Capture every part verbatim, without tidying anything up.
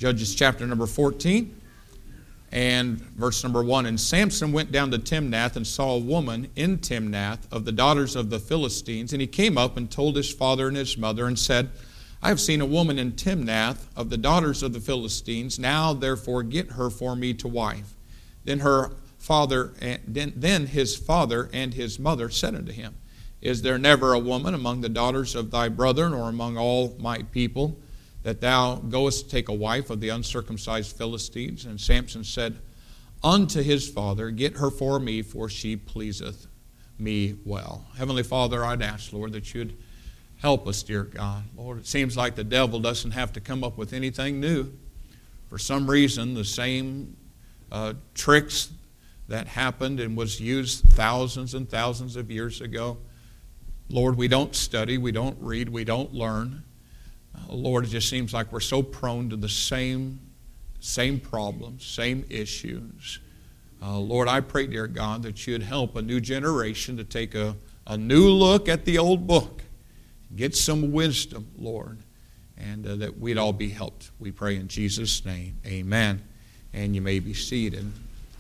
Judges chapter number fourteen and verse number one. And Samson went down to Timnath and saw a woman in Timnath of the daughters of the Philistines. And he came up and told his father and his mother and said, I have seen a woman in Timnath of the daughters of the Philistines. Now therefore get her for me to wife. Then her father, then his father and his mother said unto him, Is there never a woman among the daughters of thy brethren or among all my people, that thou goest to take a wife of the uncircumcised Philistines? And Samson said unto his father, Get her for me, for she pleaseth me well. Heavenly Father, I'd ask, Lord, that you'd help us, dear God. Lord, it seems like the devil doesn't have to come up with anything new. For some reason, the same uh, tricks that happened and was used thousands and thousands of years ago. Lord, we don't study, we don't read, we don't learn. Uh, Lord, it just seems like we're so prone to the same, same problems, same issues. Uh, Lord, I pray, dear God, that you'd help a new generation to take a, a new look at the old book. Get some wisdom, Lord, and uh, that we'd all be helped. We pray in Jesus' name. Amen. And you may be seated.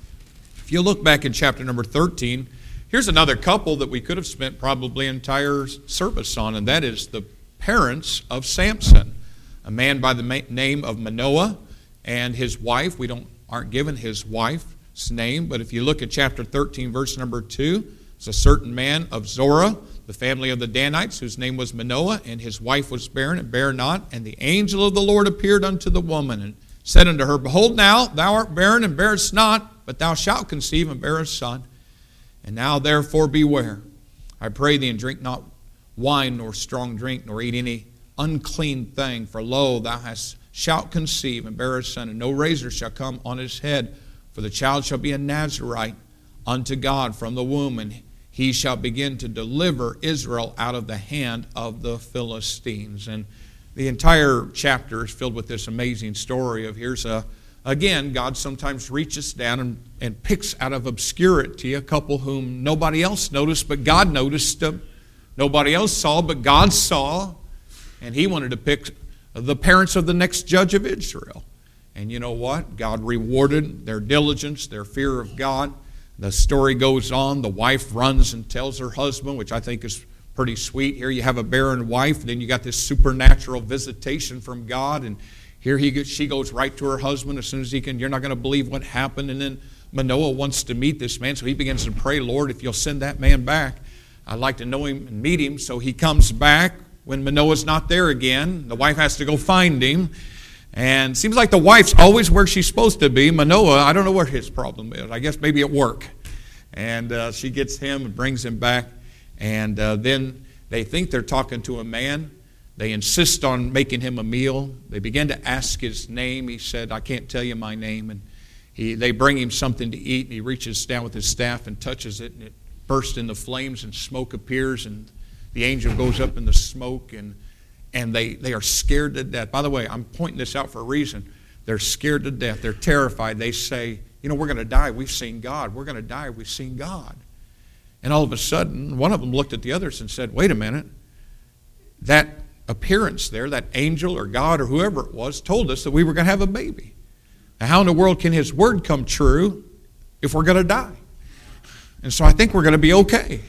If you look back in chapter number thirteen, here's another couple that we could have spent probably an entire service on, and that is the parents of Samson, a man by the name of Manoah and his wife. We don't aren't given his wife's name, but if you look at chapter thirteen, verse number two, it's a certain man of Zorah, the family of the Danites, whose name was Manoah, and his wife was barren and bare not. And the angel of the Lord appeared unto the woman and said unto her, Behold now, thou art barren and bearest not, but thou shalt conceive and bear a son. And now therefore beware. I pray thee, and drink not wine nor strong drink, nor eat any unclean thing. For lo, thou hast shalt conceive and bear a son, and no razor shall come on his head. For the child shall be a Nazarite unto God from the womb, and he shall begin to deliver Israel out of the hand of the Philistines. And the entire chapter is filled with this amazing story of here's a, again, God sometimes reaches down and, and picks out of obscurity a couple whom nobody else noticed, but God noticed them. Nobody else saw, but God saw. And he wanted to pick the parents of the next judge of Israel. And you know what? God rewarded their diligence, their fear of God. The story goes on. The wife runs and tells her husband, which I think is pretty sweet. Here you have a barren wife, and then you got this supernatural visitation from God, and here he goes, she goes right to her husband as soon as he can. You're not going to believe what happened. And then Manoah wants to meet this man, so he begins to pray, Lord, if you'll send that man back, I'd like to know him and meet him. So he comes back when Manoah's not there again. The wife has to go find him. And it seems like the wife's always where she's supposed to be. Manoah, I don't know what his problem is. I guess maybe at work. And uh, she gets him and brings him back. And uh, then they think they're talking to a man. They insist on making him a meal. They begin to ask his name. He said, I can't tell you my name. And he, they bring him something to eat. And he reaches down with his staff and touches it. And it bursts into flames and smoke appears. And the angel goes up in the smoke. And, and they, they are scared to death. By the way, I'm pointing this out for a reason. They're scared to death. They're terrified. They say, you know, we're going to die. We've seen God. We're going to die. We've seen God. And all of a sudden, one of them looked at the others and said, wait a minute. That appearance there, that angel or God or whoever it was, told us that we were going to have a baby. Now, how in the world can his word come true if we're going to die? And so I think we're going to be okay.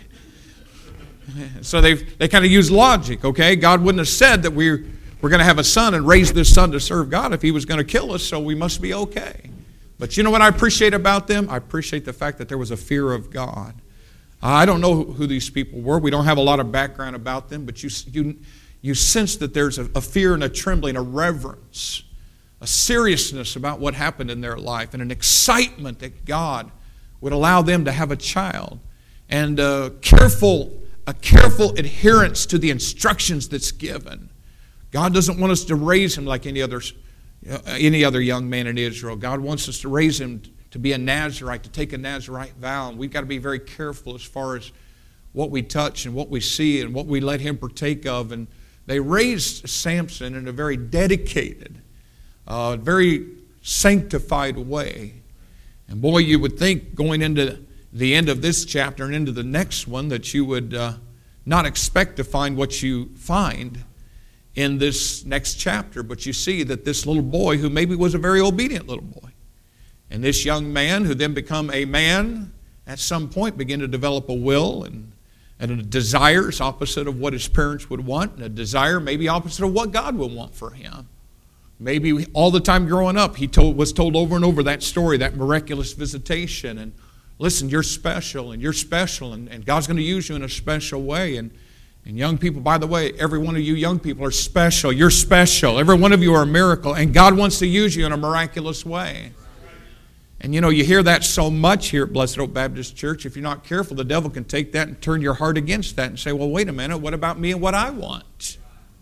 So they they kind of use logic, okay? God wouldn't have said that we we're going to have a son and raise this son to serve God if he was going to kill us, so we must be okay. But you know what I appreciate about them? I appreciate the fact that there was a fear of God. I don't know who these people were. We don't have a lot of background about them, but you you, you sense that there's a, a fear and a trembling, a reverence, a seriousness about what happened in their life, and an excitement that God would allow them to have a child, and a careful, a careful adherence to the instructions that's given. God doesn't want us to raise him like any other, any other young man in Israel. God wants us to raise him to be a Nazarite, to take a Nazarite vow. And we've got to be very careful as far as what we touch and what we see and what we let him partake of. And they raised Samson in a very dedicated, uh, very sanctified way. And boy, you would think going into the end of this chapter and into the next one that you would uh, not expect to find what you find. in this next chapter, but you see that this little boy, who maybe was a very obedient little boy, and this young man who then become a man, at some point began to develop a will and, and a desires opposite of what his parents would want, and a desire maybe opposite of what God would want for him. Maybe all the time growing up, he told, was told over and over that story, that miraculous visitation, and listen, you're special, and you're special, and, and God's going to use you in a special way. And, and young people, by the way, every one of you young people are special. You're special. Every one of you are a miracle, and God wants to use you in a miraculous way. And you know, you hear that so much here at Blessed Hope Baptist Church. If you're not careful, the devil can take that and turn your heart against that and say, well, wait a minute, what about me and what I want?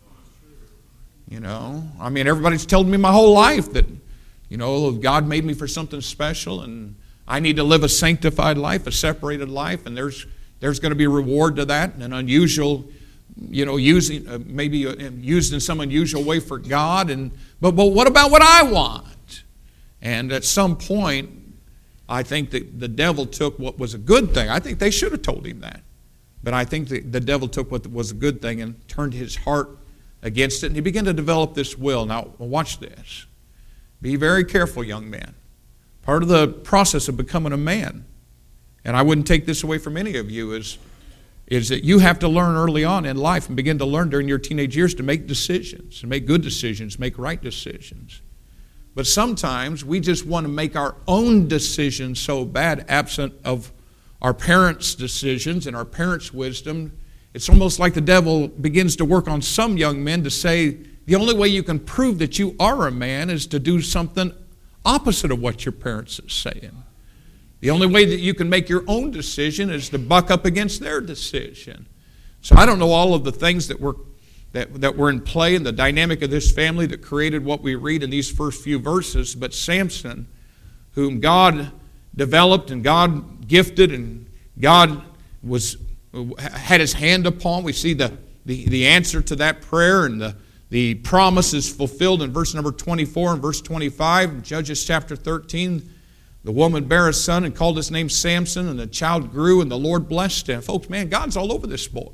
You know, I mean, everybody's told me my whole life that, you know, God made me for something special, and I need to live a sanctified life, a separated life, and there's there's going to be a reward to that, and an unusual, you know, using uh, maybe used in some unusual way for God. And but but what about what I want? And at some point, I think that the devil took what was a good thing. I think they should have told him that, but I think that the devil took what was a good thing and turned his heart against it, and he began to develop this will. Now, watch this. Be very careful, young man. Part of the process of becoming a man, and I wouldn't take this away from any of you, is, is that you have to learn early on in life and begin to learn during your teenage years to make decisions, and make good decisions, make right decisions. But sometimes we just want to make our own decisions so bad, absent of our parents' decisions and our parents' wisdom. It's almost like the devil begins to work on some young men to say the only way you can prove that you are a man is to do something opposite of what your parents are saying. The only way that you can make your own decision is to buck up against their decision. So I don't know all of the things that were that, that were in play in the dynamic of this family that created what we read in these first few verses, but Samson, whom God developed and God gifted and God was had his hand upon. We see the, the, the answer to that prayer, and the, the promise is fulfilled in verse number twenty-four and verse twenty-five. Judges chapter thirteen, the woman bare a son and called his name Samson, and the child grew and the Lord blessed him. Folks, man, God's all over this boy.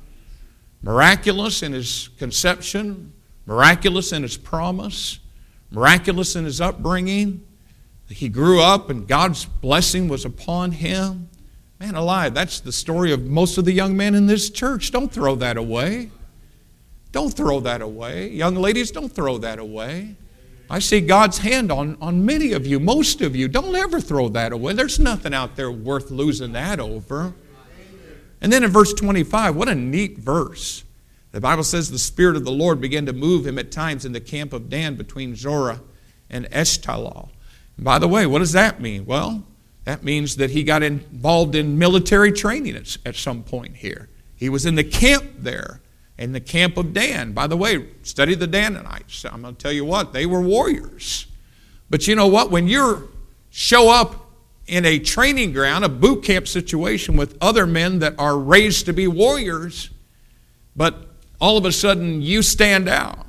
Miraculous in his conception, miraculous in his promise, miraculous in his upbringing. He grew up and God's blessing was upon him. Man alive, that's the story of most of the young men in this church. Don't throw that away. Don't throw that away. Young ladies, don't throw that away. I see God's hand on, on many of you, most of you. Don't ever throw that away. There's nothing out there worth losing that over. And then in verse twenty-five, what a neat verse. The Bible says the Spirit of the Lord began to move him at times in the camp of Dan between Zorah and Eshtalol. And by the way, what does that mean? Well, that means that he got involved in military training at, at some point here. He was in the camp there, in the camp of Dan. By the way, study the Danites. I'm going to tell you what, they were warriors. But you know what? When you show up in a training ground, a boot camp situation with other men that are raised to be warriors, but all of a sudden you stand out.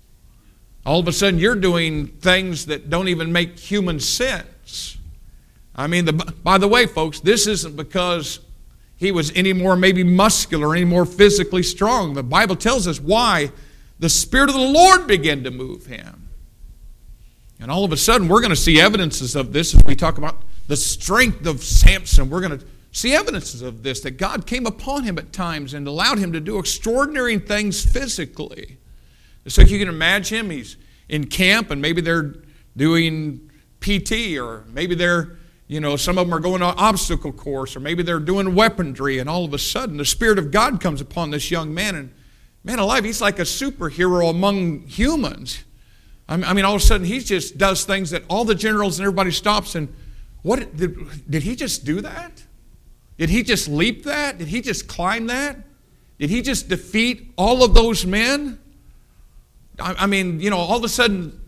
All of a sudden you're doing things that don't even make human sense. I mean, the, by the way, folks, this isn't because he was any more maybe muscular, any more physically strong. The Bible tells us why. The Spirit of the Lord began to move him. And all of a sudden, we're going to see evidences of this as we talk about the strength of Samson. We're going to see evidences of this, that God came upon him at times and allowed him to do extraordinary things physically. So you can imagine him, he's in camp, and maybe they're doing P T, or maybe they're You know, some of them are going on an obstacle course, or maybe they're doing weaponry, and all of a sudden the Spirit of God comes upon this young man, and man alive, he's like a superhero among humans. I mean, all of a sudden he just does things that all the generals and everybody stops and, what, did, did he just do that? Did he just leap that? Did he just climb that? Did he just defeat all of those men? I, I mean, you know, all of a sudden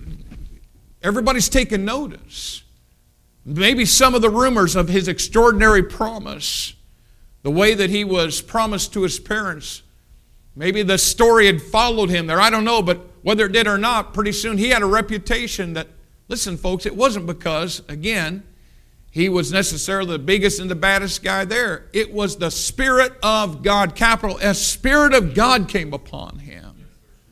everybody's taking notice. Maybe some of the rumors of his extraordinary promise, the way that he was promised to his parents, maybe the story had followed him there. I don't know, but whether it did or not, pretty soon he had a reputation that, listen, folks, it wasn't because, again, he was necessarily the biggest and the baddest guy there. It was the Spirit of God, capital S, Spirit of God came upon him.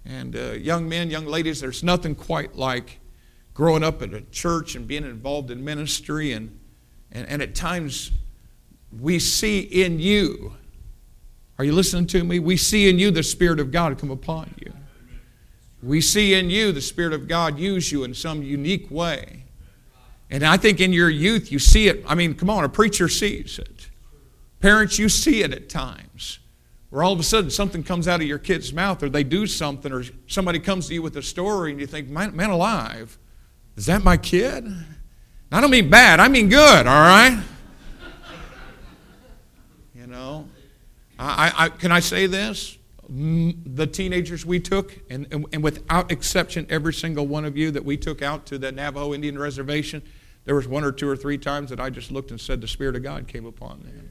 And uh, young men, young ladies, there's nothing quite like growing up at a church and being involved in ministry. And, and, and at times we see in you, are you listening to me? We see in you the Spirit of God come upon you. We see in you the Spirit of God use you in some unique way. And I think in your youth you see it. I mean, come on, a preacher sees it. Parents, you see it at times. Where all of a sudden something comes out of your kid's mouth, or they do something, or somebody comes to you with a story and you think, man, man alive, is that my kid? I don't mean bad, I mean good, all right? You know, I, I, can I say this? The teenagers we took, and, and, and without exception, every single one of you that we took out to the Navajo Indian Reservation, there was one or two or three times that I just looked and said the Spirit of God came upon them.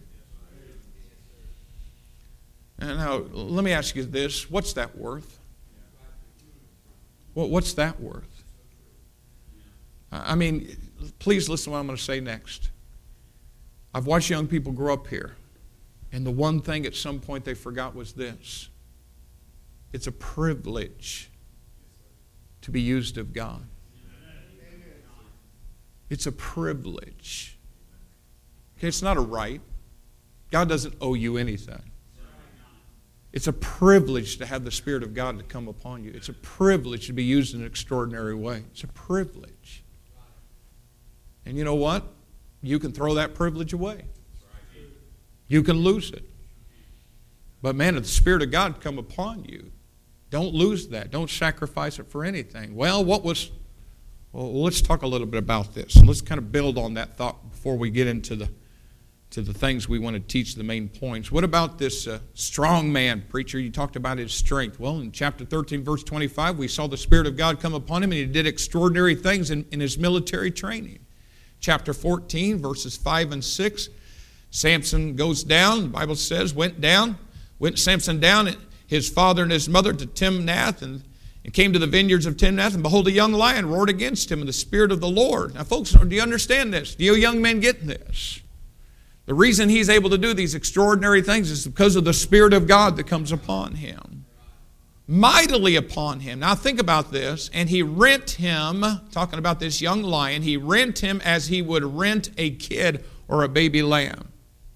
And now, let me ask you this. What's that worth? Well, what's that worth? I mean, please listen to what I'm going to say next. I've watched young people grow up here, and the one thing at some point they forgot was this. It's a privilege to be used of God. It's a privilege. Okay, it's not a right. God doesn't owe you anything. It's a privilege to have the Spirit of God to come upon you. It's a privilege to be used in an extraordinary way. It's a privilege. And you know what? You can throw that privilege away. You can lose it. But man, if the Spirit of God come upon you, don't lose that. Don't sacrifice it for anything. Well, what was... Well, let's talk a little bit about this. Let's kind of build on that thought before we get into the to the things we want to teach, the main points. What about this uh, strong man, preacher? You talked about his strength. Well, in chapter thirteen, verse twenty-five, we saw the Spirit of God come upon him, and he did extraordinary things in, in his military training. Chapter fourteen, verses five and six, Samson goes down, the Bible says, went down, went Samson down, his father and his mother, to Timnath, and, and came to the vineyards of Timnath, and behold, a young lion roared against him, and the Spirit of the Lord. Now, folks, do you understand this? Do you young men get this? The reason he's able to do these extraordinary things is because of the Spirit of God that comes upon him. Mightily upon him. Now think about this. And he rent him, talking about this young lion, he rent him as he would rent a kid or a baby lamb.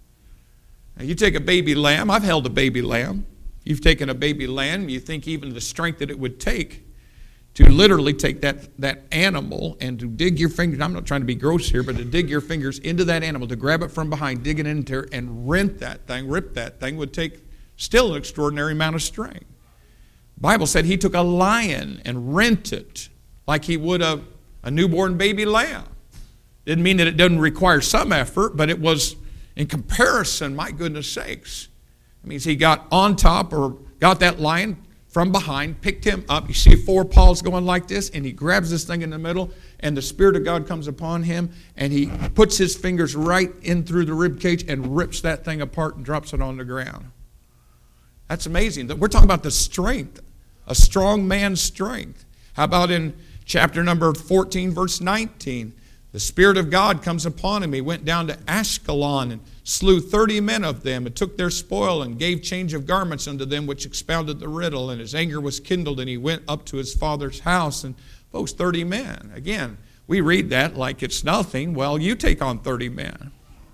Now you take a baby lamb. I've held a baby lamb. You've taken a baby lamb. You think even the strength that it would take to literally take that, that animal and to dig your fingers, I'm not trying to be gross here, but to dig your fingers into that animal, to grab it from behind, dig it into it, and rent that thing, rip that thing, would take still an extraordinary amount of strength. The Bible said he took a lion and rent it like he would a, a newborn baby lamb. Didn't mean that it doesn't require some effort, but it was, in comparison, my goodness sakes. It means he got on top or got that lion from behind, picked him up. You see four paws going like this, and he grabs this thing in the middle, and the Spirit of God comes upon him, and he puts his fingers right in through the rib cage and rips that thing apart and drops it on the ground. That's amazing. We're talking about the strength, a strong man's strength. How about in chapter number fourteen, verse nineteen? The Spirit of God comes upon him. He went down to Ashkelon and slew thirty men of them, and took their spoil, and gave change of garments unto them which expounded the riddle. And his anger was kindled, and he went up to his father's house. And folks, thirty men. Again, we read that like it's nothing. Well, you take on thirty men.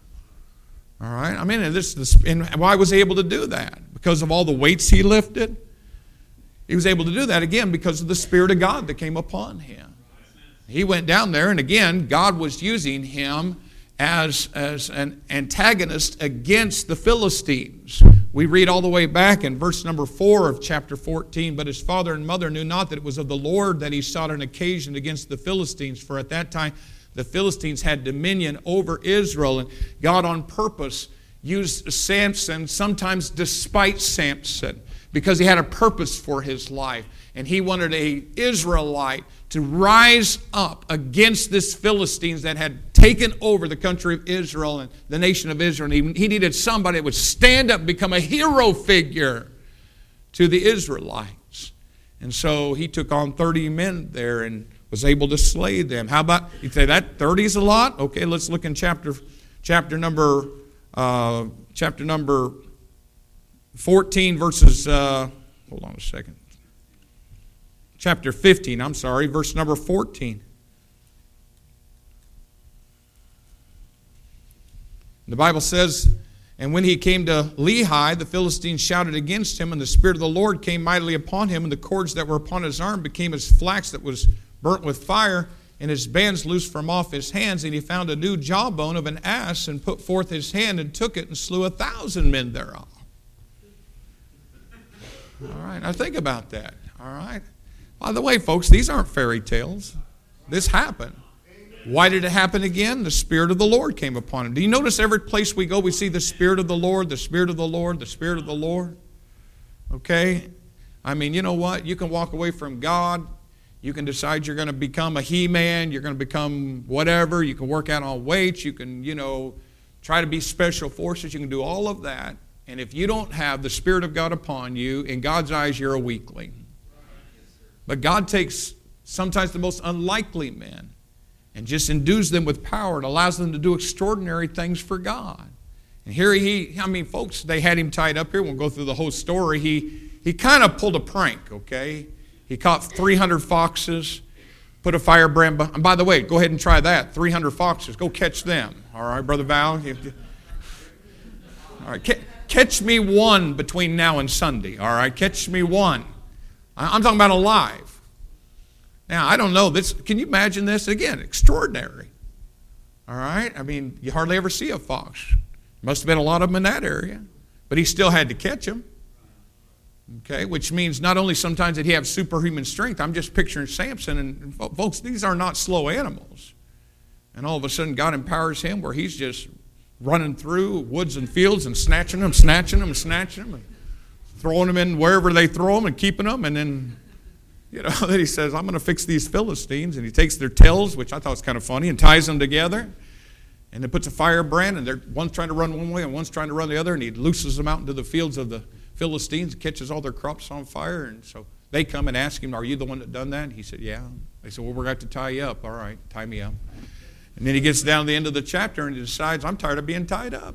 All right? I mean, this, this, and why was he able to do that? Because of all the weights he lifted? He was able to do that, again, because of the Spirit of God that came upon him. He went down there, and again, God was using him as, as an antagonist against the Philistines. We read all the way back in verse number four of chapter fourteen, but his father and mother knew not that it was of the Lord that he sought an occasion against the Philistines, for at that time the Philistines had dominion over Israel, and God on purpose used Samson, sometimes despite Samson, because he had a purpose for his life, and he wanted an Israelite to rise up against this Philistines that had taken over the country of Israel and the nation of Israel. And he, he needed somebody that would stand up and become a hero figure to the Israelites. And so he took on thirty men there and was able to slay them. How about, you say that thirty is a lot? Okay, let's look in chapter chapter number uh, chapter number fourteen, verses, uh, hold on a second. chapter fifteen, I'm sorry, verse number fourteen. The Bible says, and when he came to Lehi, the Philistines shouted against him, and the Spirit of the Lord came mightily upon him, and the cords that were upon his arm became as flax that was burnt with fire, and his bands loosed from off his hands, and he found a new jawbone of an ass, and put forth his hand, and took it, and slew a thousand men thereof. All right, now think about that, all right? By the way, folks, these aren't fairy tales. This happened. Why did it happen again? The Spirit of the Lord came upon him. Do you notice every place we go, we see the Spirit of the Lord, the Spirit of the Lord, the Spirit of the Lord? Okay? I mean, you know what? You can walk away from God. You can decide you're going to become a He-Man. You're going to become whatever. You can work out on weights. You can, you know, try to be special forces. You can do all of that. And if you don't have the Spirit of God upon you, in God's eyes, you're a weakling. But God takes sometimes the most unlikely men and just endues them with power and allows them to do extraordinary things for God. And here he, I mean, folks, they had him tied up here. We'll go through the whole story. He, he kind of pulled a prank, okay? He caught three hundred foxes, put a firebrand, and by the way, go ahead and try that. three hundred foxes, go catch them. All right, Brother Val? All right, catch me one between now and Sunday, all right? Catch me one. I'm talking about alive. Now, I don't know. This. Can you imagine this? Again, extraordinary. All right? I mean, you hardly ever see a fox. Must have been a lot of them in that area. But he still had to catch them. Okay? Which means not only sometimes did he have superhuman strength. I'm just picturing Samson. And, folks, these are not slow animals. And all of a sudden, God empowers him where he's just running through woods and fields and snatching them, snatching them, snatching them, and throwing them in wherever they throw them and keeping them. And then... You know, then he says, I'm going to fix these Philistines. And he takes their tails, which I thought was kind of funny, and ties them together. And then puts a firebrand, and they're, one's trying to run one way and one's trying to run the other. And he looses them out into the fields of the Philistines and catches all their crops on fire. And so they come and ask him, are you the one that done that? And he said, yeah. They said, well, we're going to have to tie you up. All right, tie me up. And then he gets down to the end of the chapter and he decides, I'm tired of being tied up.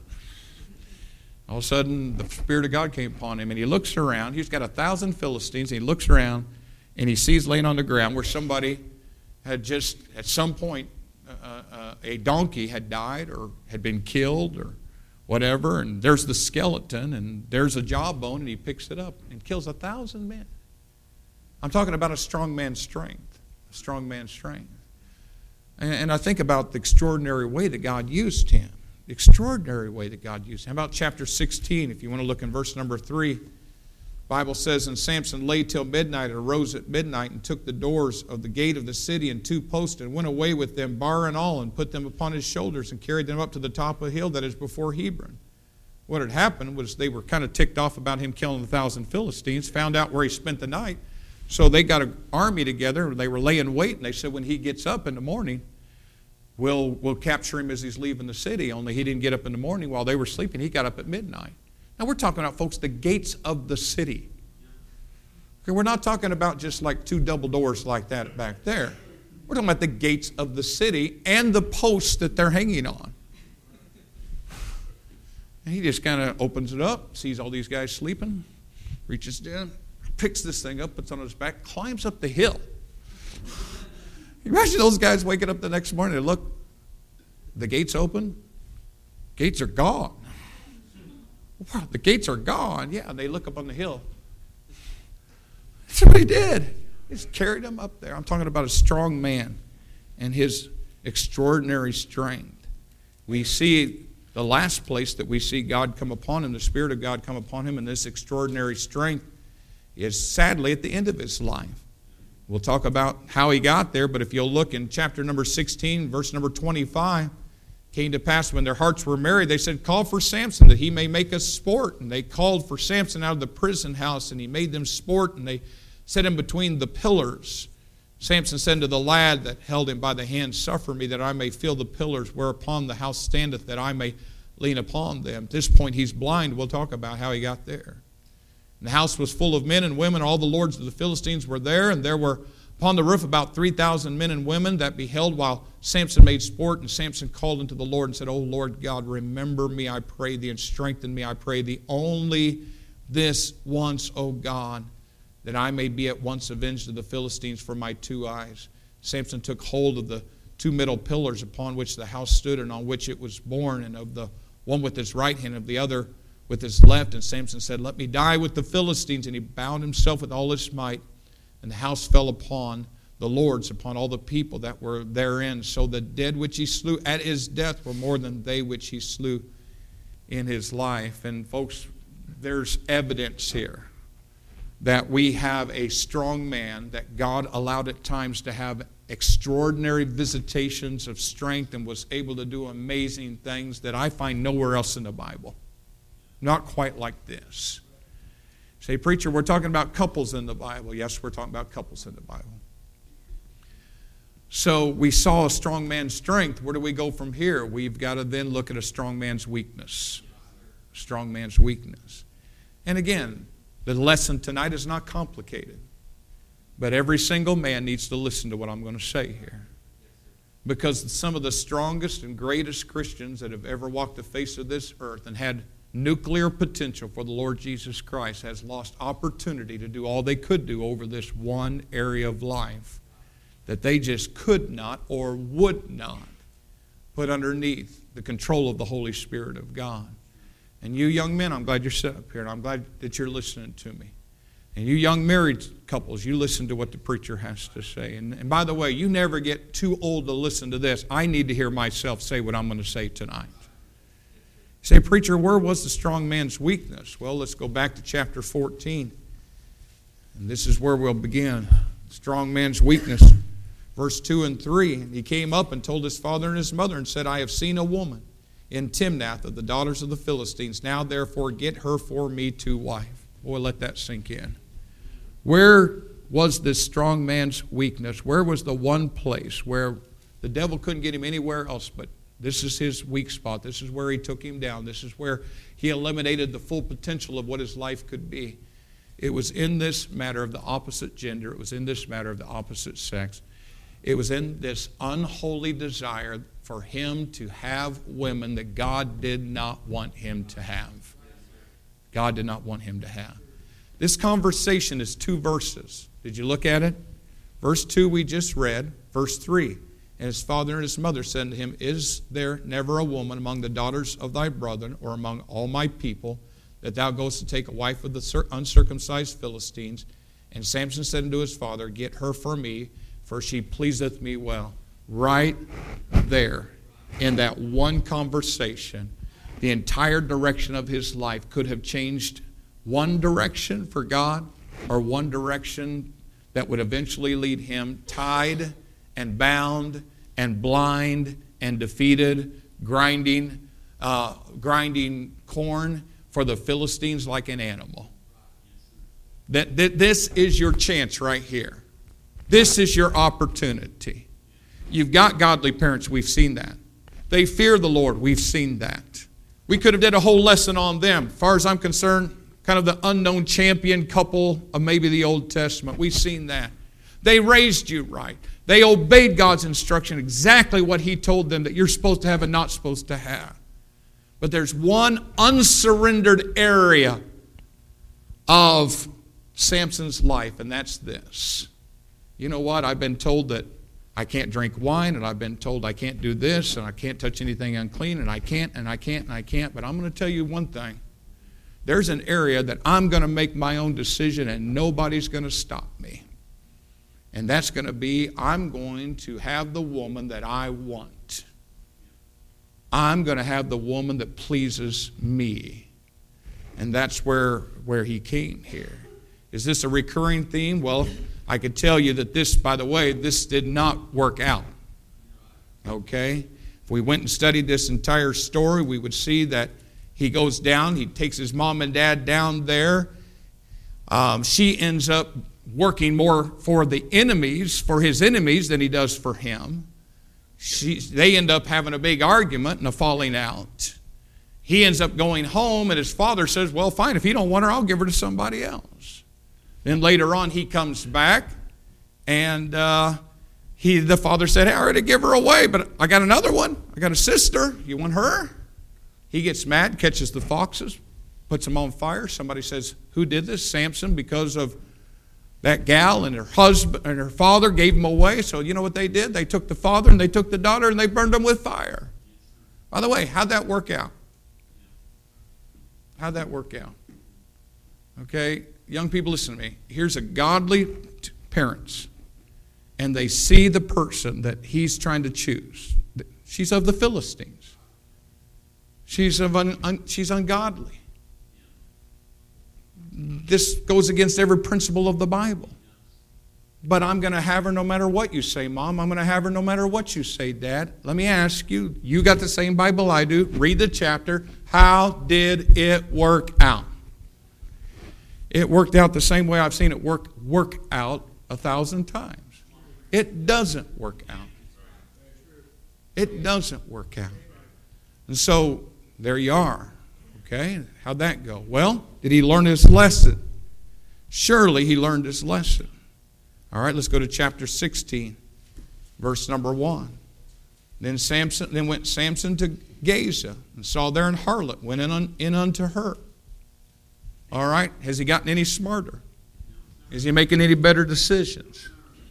All of a sudden, the Spirit of God came upon him, and he looks around. He's got a thousand Philistines, and he looks around. And he sees laying on the ground where somebody had just, at some point, uh, uh, a donkey had died or had been killed or whatever. And there's the skeleton and there's a jawbone, and he picks it up and kills a thousand men. I'm talking about a strong man's strength, a strong man's strength. And, and I think about the extraordinary way that God used him, the extraordinary way that God used him. How about chapter sixteen, if you want to look in verse number three. Bible says, and Samson lay till midnight and arose at midnight and took the doors of the gate of the city and two posts and went away with them, bar and all, and put them upon his shoulders and carried them up to the top of a hill that is before Hebron. What had happened was they were kind of ticked off about him killing a thousand Philistines, found out where he spent the night. So they got an army together. They were laying wait, and they said when he gets up in the morning, we'll, we'll capture him as he's leaving the city. Only he didn't get up in the morning while they were sleeping. He got up at midnight. Now, we're talking about, folks, the gates of the city. Okay, we're not talking about just like two double doors like that back there. We're talking about the gates of the city and the posts that they're hanging on. And he just kind of opens it up, sees all these guys sleeping, reaches down, picks this thing up, puts it on his back, climbs up the hill. Imagine those guys waking up the next morning and look, the gates open, gates are gone. Wow, the gates are gone. Yeah, they look up on the hill. That's what he did. He just carried them up there. I'm talking about a strong man and his extraordinary strength. We see the last place that we see God come upon him, the Spirit of God come upon him, and this extraordinary strength is sadly at the end of his life. We'll talk about how he got there, but if you'll look in chapter number sixteen, verse number twenty-five, came to pass when their hearts were merry, they said, call for Samson that he may make us sport. And they called for Samson out of the prison house, and he made them sport, and they set him between the pillars. Samson said to the lad that held him by the hand, suffer me that I may feel the pillars whereupon the house standeth, that I may lean upon them. At this point, he's blind. We'll talk about how he got there. And the house was full of men and women. All the lords of the Philistines were there, and there were upon the roof about three thousand men and women that beheld while Samson made sport. And Samson called unto the Lord and said, O Lord God, remember me, I pray thee, and strengthen me, I pray thee, only this once, O God, that I may be at once avenged of the Philistines for my two eyes. Samson took hold of the two middle pillars upon which the house stood and on which it was borne, and of the one with his right hand, of the other with his left. And Samson said, let me die with the Philistines. And he bound himself with all his might, and the house fell upon the lords, upon all the people that were therein. So the dead which he slew at his death were more than they which he slew in his life. And folks, there's evidence here that we have a strong man that God allowed at times to have extraordinary visitations of strength and was able to do amazing things that I find nowhere else in the Bible. Not quite like this. Say, preacher, we're talking about couples in the Bible. Yes, we're talking about couples in the Bible. So we saw a strong man's strength. Where do we go from here? We've got to then look at a strong man's weakness. A strong man's weakness. And again, the lesson tonight is not complicated. But every single man needs to listen to what I'm going to say here. Because some of the strongest and greatest Christians that have ever walked the face of this earth and had nuclear potential for the Lord Jesus Christ has lost opportunity to do all they could do over this one area of life that they just could not or would not put underneath the control of the Holy Spirit of God. And you young men, I'm glad you're sitting up here, and I'm glad that you're listening to me. And you young married couples, you listen to what the preacher has to say. And, and by the way, you never get too old to listen to this. I need to hear myself say what I'm going to say tonight. You say, preacher, where was the strong man's weakness? Well, let's go back to chapter fourteen. And this is where we'll begin. Strong man's weakness. Verse two and three. And he came up and told his father and his mother and said, I have seen a woman in Timnath of the daughters of the Philistines. Now therefore get her for me to wife. Boy, let that sink in. Where was this strong man's weakness? Where was the one place where the devil couldn't get him anywhere else but this is his weak spot. This is where he took him down. This is where he eliminated the full potential of what his life could be. It was in this matter of the opposite gender. It was in this matter of the opposite sex. It was in this unholy desire for him to have women that God did not want him to have. God did not want him to have. This conversation is two verses. Did you look at it? Verse two we just read. Verse three. And his father and his mother said to him, Is there never a woman among the daughters of thy brethren or among all my people that thou goest to take a wife of the uncircumcised Philistines? And Samson said unto his father, Get her for me, for she pleaseth me well. Right there, in that one conversation, the entire direction of his life could have changed one direction for God or one direction that would eventually lead him tied and bound and blind and defeated, grinding, uh, grinding corn for the Philistines like an animal. That, that this is your chance right here. This is your opportunity. You've got godly parents. We've seen that. They fear the Lord. We've seen that. We could have did a whole lesson on them. As far as I'm concerned, kind of the unknown champion couple of maybe the Old Testament. We've seen that. They raised you right. They obeyed God's instruction, exactly what He told them that you're supposed to have and not supposed to have. But there's one unsurrendered area of Samson's life, and that's this. You know what? I've been told that I can't drink wine, and I've been told I can't do this, and I can't touch anything unclean, and I can't, and I can't, and I can't. But I'm going to tell you one thing. There's an area that I'm going to make my own decision, and nobody's going to stop me. And that's going to be, I'm going to have the woman that I want. I'm going to have the woman that pleases me. And that's where, where he came here. Is this a recurring theme? Well, I could tell you that this, by the way, this did not work out. Okay? If we went and studied this entire story, we would see that he goes down, he takes his mom and dad down there. Um, she ends up working more for the enemies, for his enemies, than he does for him. She, they end up having a big argument and a falling out. He ends up going home, and his father says, well, fine, if you don't want her, I'll give her to somebody else. Then later on, he comes back, and uh, he, the father said, hey, I already give her away, but I got another one. I got a sister. You want her? He gets mad, catches the foxes, puts them on fire. Somebody says, who did this? Samson, because of That gal and her husband and her father gave them away. So you know what they did? They took the father and they took the daughter and they burned them with fire. By the way, how'd that work out? How'd that work out? Okay, young people, listen to me. Here's a godly t- parents, and they see the person that he's trying to choose. She's of the Philistines. She's of un, un, she's ungodly. This goes against every principle of the Bible. But I'm going to have her no matter what you say, Mom. I'm going to have her no matter what you say, Dad. Let me ask you, you got the same Bible I do. Read the chapter. How did it work out? It worked out the same way I've seen it work, work out a thousand times. It doesn't work out. It doesn't work out. And so, there you are. Okay, how'd that go? Well, did he learn his lesson? Surely he learned his lesson. All right, let's go to chapter sixteen, verse number one. Then Samson, then went Samson to Gaza and saw there an harlot, went in, un, in unto her. All right, has he gotten any smarter? Is he making any better decisions?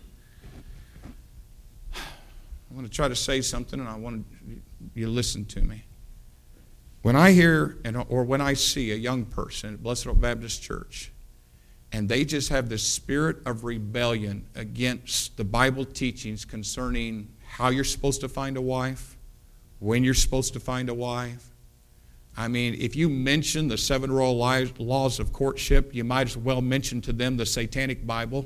I want to try to say something, and I want you to listen to me. When I hear or when I see a young person at Blessed Hope Baptist Church, and they just have this spirit of rebellion against the Bible teachings concerning how you're supposed to find a wife, when you're supposed to find a wife. I mean, if you mention the seven royal laws of courtship, you might as well mention to them the Satanic Bible.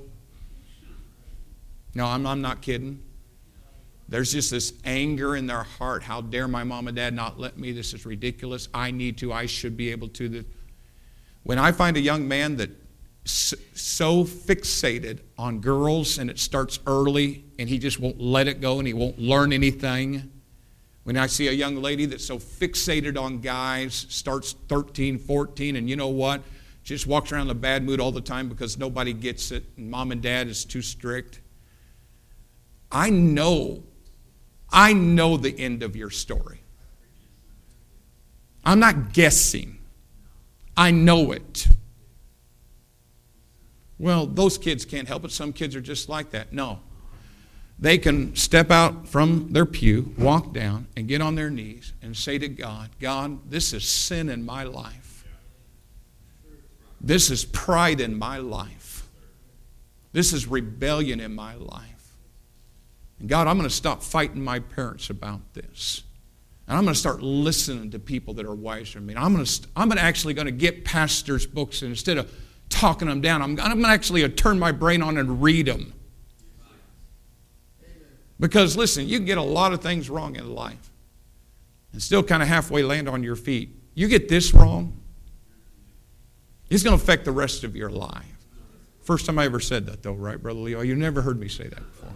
No, I'm, I'm not kidding. There's just this anger in their heart. How dare my mom and dad not let me? This is ridiculous. I need to. I should be able to. When I find a young man that so fixated on girls and it starts early and he just won't let it go and he won't learn anything. When I see a young lady that's so fixated on guys, starts thirteen, fourteen, and you know what? Just walks around in a bad mood all the time because nobody gets it and mom and dad is too strict. I know, I know the end of your story. I'm not guessing. I know it. Well, those kids can't help it. Some kids are just like that. No. They can step out from their pew, walk down, and get on their knees and say to God, God, this is sin in my life. This is pride in my life. This is rebellion in my life. And God, I'm going to stop fighting my parents about this. And I'm going to start listening to people that are wiser than me. I'm going to, I'm actually going to get pastors' books, and instead of talking them down, I'm, I'm actually going to turn my brain on and read them. Because, listen, you can get a lot of things wrong in life and still kind of halfway land on your feet. You get this wrong, it's going to affect the rest of your life. First time I ever said that, though, right, Brother Leo? You never heard me say that before.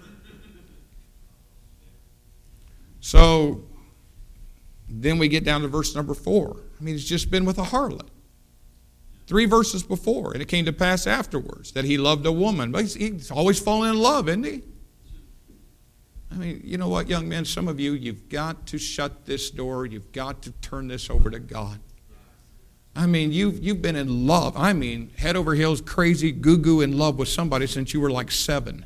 So, then we get down to verse number four. I mean, he's just been with a harlot. Three verses before, and it came to pass afterwards that he loved a woman. But he's, he's always falling in love, isn't he? I mean, you know what, young men? Some of you, you've got to shut this door. You've got to turn this over to God. I mean, you've, you've been in love. I mean, head over heels, crazy, goo-goo in love with somebody since you were like seven.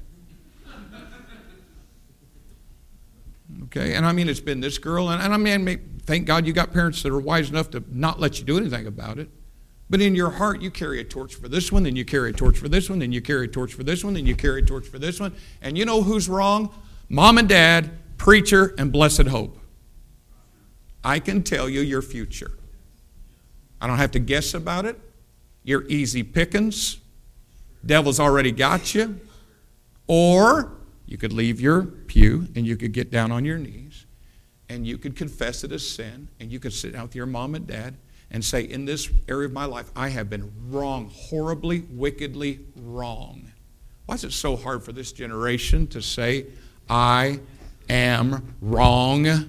Okay, and I mean, it's been this girl, and, and I mean, thank God you got parents that are wise enough to not let you do anything about it. But in your heart, you carry a torch for this one, then you carry a torch for this one, then you carry a torch for this one, then you carry a torch for this one. And you know who's wrong? Mom and Dad, preacher, and Blessed Hope. I can tell you your future. I don't have to guess about it. You're easy pickings. Devil's already got you. Or you could leave your pew and you could get down on your knees and you could confess it as sin and you could sit down with your mom and dad and say, in this area of my life, I have been wrong, horribly, wickedly wrong. Why is it so hard for this generation to say, I am wrong?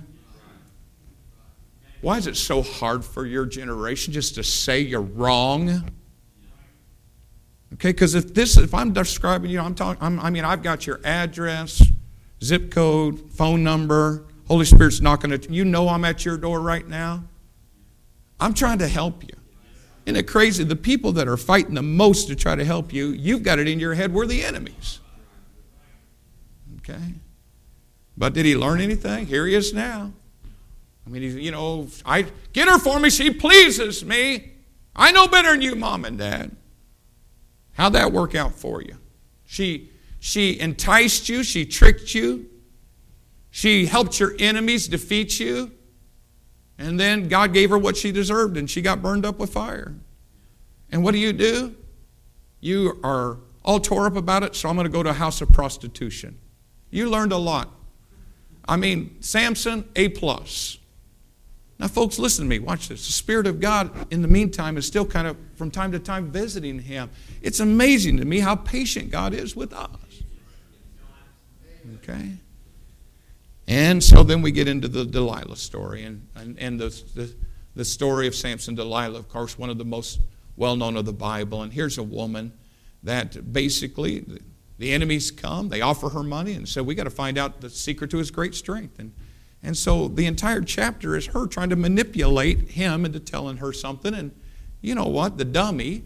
Why is it so hard for your generation just to say you're wrong? Okay, because if this, if I'm describing you, I'm talking. I'm, I mean, I've got your address, zip code, phone number. Holy Spirit's knocking at you. You know I'm at your door right now. I'm trying to help you. Isn't it crazy? The people that are fighting the most to try to help you, you've got it in your head, we're the enemies. Okay? But did he learn anything? Here he is now. I mean, he's, you know, I get her for me. She pleases me. I know better than you, Mom and Dad. How'd that work out for you? She, she enticed you. She tricked you. She helped your enemies defeat you. And then God gave her what she deserved, and she got burned up with fire. And what do you do? You are all tore up about it, so I'm going to go to a house of prostitution. You learned a lot. I mean, Samson, A plus. Now, folks, listen to me. Watch this. The Spirit of God, in the meantime, is still kind of, from time to time, visiting him. It's amazing to me how patient God is with us. Okay? And so then we get into the Delilah story. And, and, and the, the, the story of Samson and Delilah, of course, one of the most well-known of the Bible. And here's a woman that basically, the enemies come, they offer her money, and say, we got to find out the secret to his great strength. And And so the entire chapter is her trying to manipulate him into telling her something. And you know what? The dummy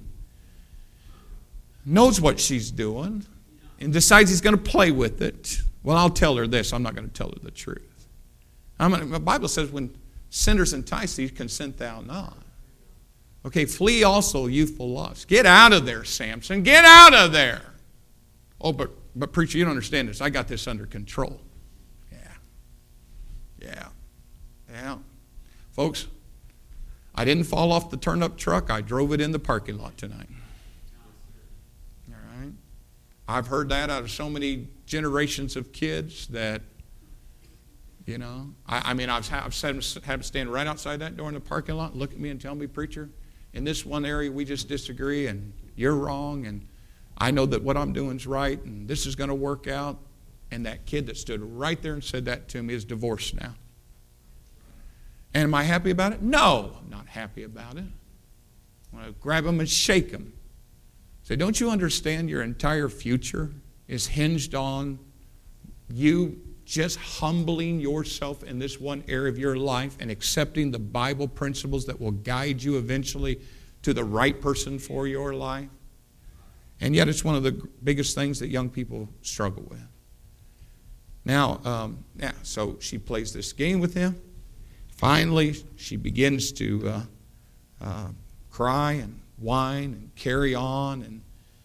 knows what she's doing and decides he's going to play with it. Well, I'll tell her this. I'm not going to tell her the truth. I mean, the Bible says when sinners entice thee, consent thou not. Okay, flee also youthful lust. Get out of there, Samson. Get out of there. Oh, but, but preacher, you don't understand this. I got this under control. Yeah, yeah. Folks, I didn't fall off the turn-up truck. I drove it in the parking lot tonight. All right? I've heard that out of so many generations of kids that, you know, I, I mean, I've, I've had them stand right outside that door in the parking lot, look at me and tell me, preacher, in this one area we just disagree and you're wrong and I know that what I'm doing is right and this is going to work out. And that kid that stood right there and said that to me is divorced now. And am I happy about it? No, I'm not happy about it. I want to grab him and shake him. Say, don't you understand your entire future is hinged on you just humbling yourself in this one area of your life and accepting the Bible principles that will guide you eventually to the right person for your life? And yet it's one of the biggest things that young people struggle with. Now, um, yeah, so she plays this game with him. Finally, she begins to uh, uh, cry and whine and carry on. And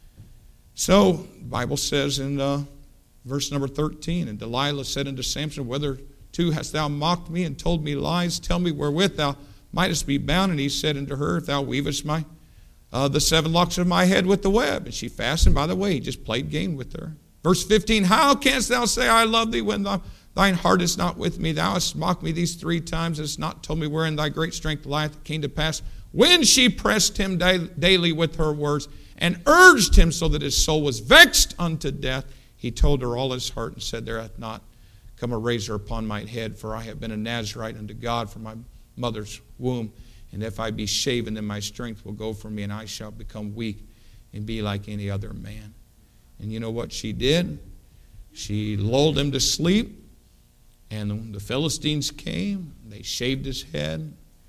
so, the Bible says in uh, verse number thirteen, and Delilah said unto Samson, whether too hast thou mocked me and told me lies? Tell me wherewith thou mightest be bound. And he said unto her, if thou weavest my uh, the seven locks of my head with the web. And she fastened. By the way, he just played game with her. Verse fifteen, how canst thou say I love thee when thou, thine heart is not with me? Thou hast mocked me these three times, hast not told me wherein thy great strength lieth. It came to pass when she pressed him da- daily with her words and urged him so that his soul was vexed unto death. He told her all his heart and said, there hath not come a razor upon my head, for I have been a Nazarite unto God from my mother's womb. And if I be shaven, then my strength will go from me, and I shall become weak and be like any other man. And you know what she did? She lulled him to sleep. And the Philistines came. They shaved his head.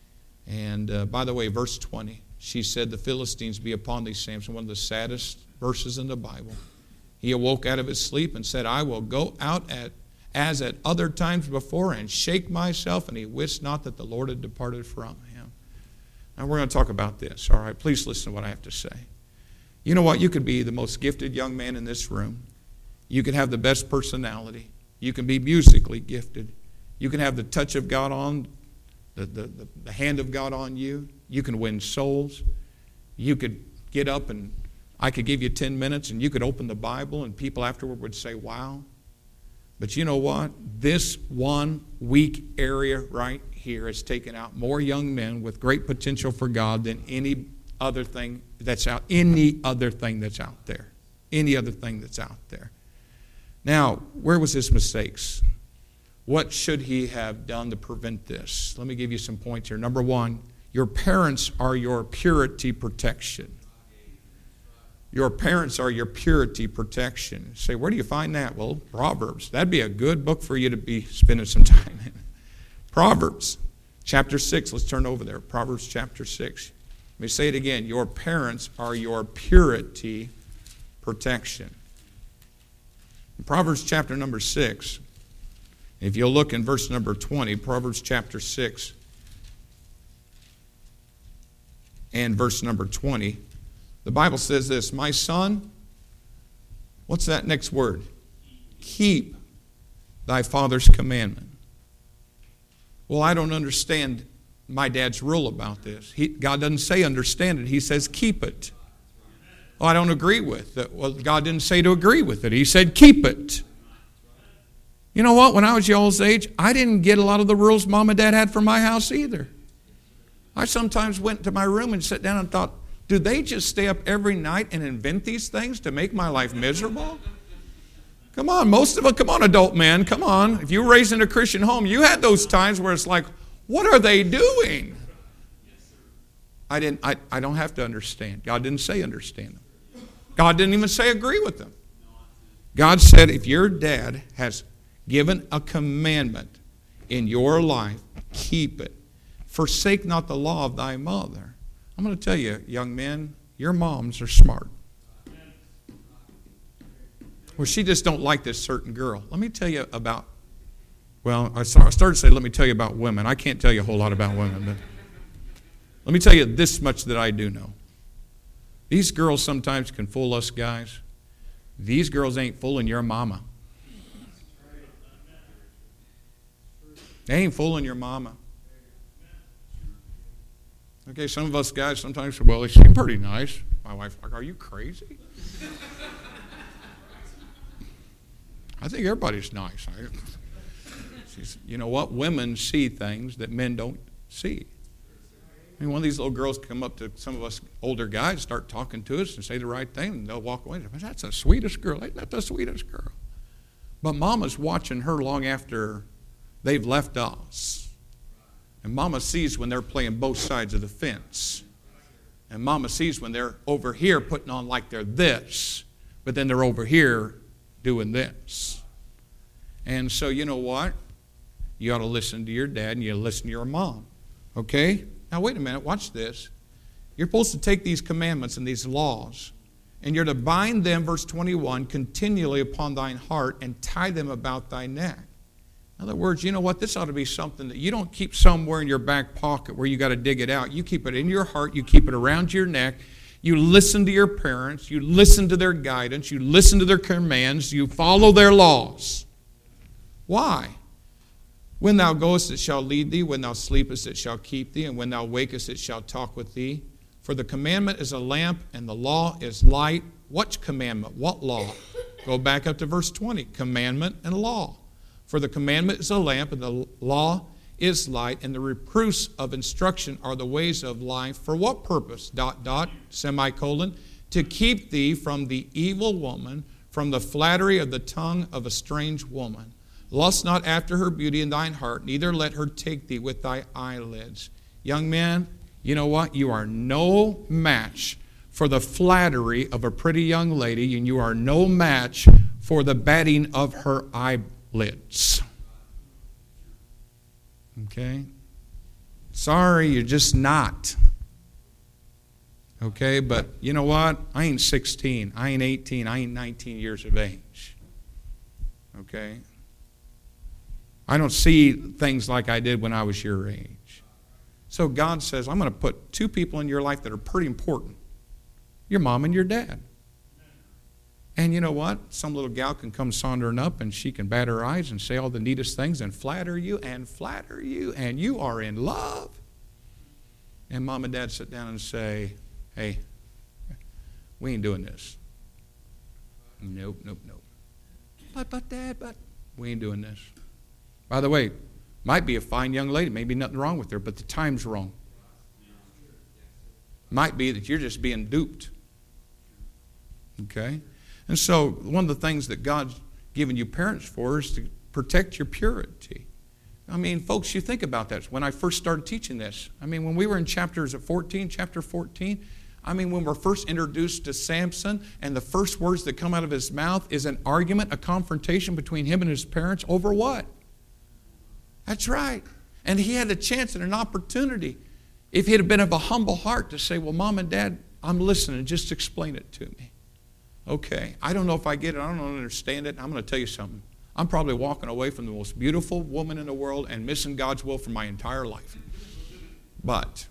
And uh, by the way, verse twenty, she said, the Philistines be upon thee, Samson, one of the saddest verses in the Bible. He awoke out of his sleep and said, I will go out at, as at other times before and shake myself. And he wist not that the Lord had departed from him. Now we're going to talk about this. All right, please listen to what I have to say. You know what? You could be the most gifted young man in this room. You could have the best personality. You can be musically gifted. You can have the touch of God on, the, the, the, the hand of God on you. You can win souls. You could get up and I could give you ten minutes and you could open the Bible and people afterward would say, wow. But you know what? This one weak area right here has taken out more young men with great potential for God than any other thing that's out, any other thing that's out there. Any other thing that's out there. Now, where was his mistakes? What should he have done to prevent this? Let me give you some points here. Number one, your parents are your purity protection. Your parents are your purity protection. You say, where do you find that? Well, Proverbs. That'd be a good book for you to be spending some time in. Proverbs chapter six. Let's turn over there. Proverbs chapter six. Let me say it again. Your parents are your purity protection. In Proverbs chapter number six, if you'll look in verse number twenty, Proverbs chapter six and verse number twenty, the Bible says this, my son, what's that next word? Keep thy father's commandment. Well, I don't understand my dad's rule about this. He, God doesn't say understand it. He says keep it. Well, I don't agree with it. Well, God didn't say to agree with it. He said keep it. You know what? When I was y'all's age, I didn't get a lot of the rules Mom and Dad had for my house either. I sometimes went to my room and sat down and thought, do they just stay up every night and invent these things to make my life miserable? Come on, most of it, come on, adult men, come on. If you were raised in a Christian home, you had those times where it's like, what are they doing? I didn't. I, I don't have to understand. God didn't say understand them. God didn't even say agree with them. God said if your dad has given a commandment in your life, keep it. Forsake not the law of thy mother. I'm going to tell you, young men, your moms are smart. Well, she just don't like this certain girl. Let me tell you about, well, I started to say, let me tell you about women. I can't tell you a whole lot about women, but let me tell you this much that I do know. These girls sometimes can fool us guys. These girls ain't fooling your mama. They ain't fooling your mama. Okay, some of us guys sometimes say, well, they seem pretty nice. My wife's like, are you crazy? I think everybody's nice. She's, you know what? Women see things that men don't see. I mean, one of these little girls come up to some of us older guys, start talking to us and say the right thing, and they'll walk away. That's the sweetest girl. Ain't that the sweetest girl? But Mama's watching her long after they've left us. And Mama sees when they're playing both sides of the fence. And Mama sees when they're over here putting on like they're this, but then they're over here doing this. And so you know what? You ought to listen to your dad and you ought to listen to your mom. Okay? Now wait a minute, watch this. You're supposed to take these commandments and these laws, and you're to bind them, verse twenty-one, continually upon thine heart and tie them about thy neck. In other words, you know what? This ought to be something that you don't keep somewhere in your back pocket where you got to dig it out. You keep it in your heart. You keep it around your neck. You listen to your parents. You listen to their guidance. You listen to their commands. You follow their laws. Why? When thou goest, it shall lead thee. When thou sleepest, it shall keep thee. And when thou wakest, it shall talk with thee. For the commandment is a lamp, and the law is light. What commandment? What law? Go back up to verse twenty. Commandment and law. For the commandment is a lamp, and the law is light, and the reproofs of instruction are the ways of life. For what purpose? Dot, dot, semicolon. To keep thee from the evil woman, from the flattery of the tongue of a strange woman. Lust not after her beauty in thine heart, neither let her take thee with thy eyelids. Young man, you know what? You are no match for the flattery of a pretty young lady, and you are no match for the batting of her eyelids. Okay? Sorry, you're just not. Okay, but you know what? I ain't sixteen. I ain't eighteen. I ain't nineteen years of age. Okay? I don't see things like I did when I was your age. So God says, I'm going to put two people in your life that are pretty important. Your mom and your dad. And you know what? Some little gal can come sauntering up and she can bat her eyes and say all the neatest things and flatter you and flatter you and you are in love. And mom and dad sit down and say, hey, we ain't doing this. Nope, nope, nope. But, but, Dad, but, we ain't doing this. By the way, might be a fine young lady, maybe nothing wrong with her, but the time's wrong. Might be that you're just being duped. Okay? And so one of the things that God's given you parents for is to protect your purity. I mean, folks, you think about that. When I first started teaching this, I mean, when we were in chapters of fourteen, chapter fourteen, I mean, when we're first introduced to Samson and the first words that come out of his mouth is an argument, a confrontation between him and his parents over what? That's right. And he had a chance and an opportunity. if he'd have been of a humble heart to say, well, Mom and Dad, I'm listening, just explain it to me. Okay, I don't know if I get it, I don't understand it. I'm going to tell you something. I'm probably walking away from the most beautiful woman in the world and missing God's will for my entire life. But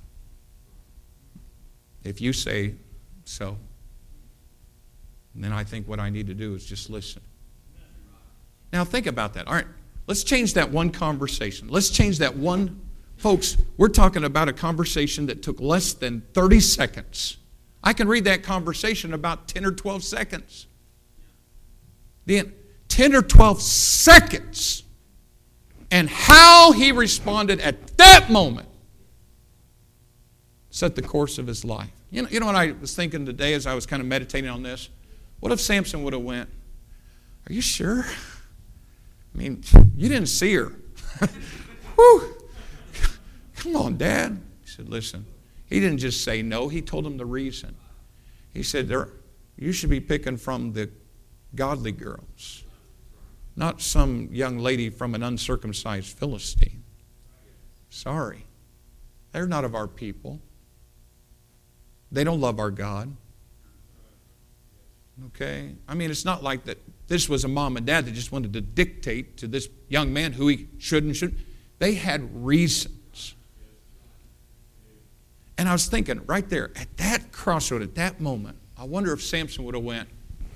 if you say so, then I think what I need to do is just listen. Now think about that. All right, let's change that one conversation. Let's change that one. Folks, we're talking about a conversation that took less than thirty seconds. I can read that conversation in about ten or twelve seconds. Then ten or twelve seconds. And how he responded at that moment set the course of his life. You know, you know what I was thinking today as I was kind of meditating on this? What if Samson would have went, are you sure? I mean, you didn't see her. Whew. Come on, Dad. He said, listen. He didn't just say no. He told him the reason. He said, there, you should be picking from the godly girls, not some young lady from an uncircumcised Philistine. Sorry. They're not of our people. They don't love our God. Okay? I mean, it's not like that this was a mom and dad that just wanted to dictate to this young man who he should and shouldn't. They had reasons. And I was thinking right there, at that crossroad, at that moment, I wonder if Samson would have went,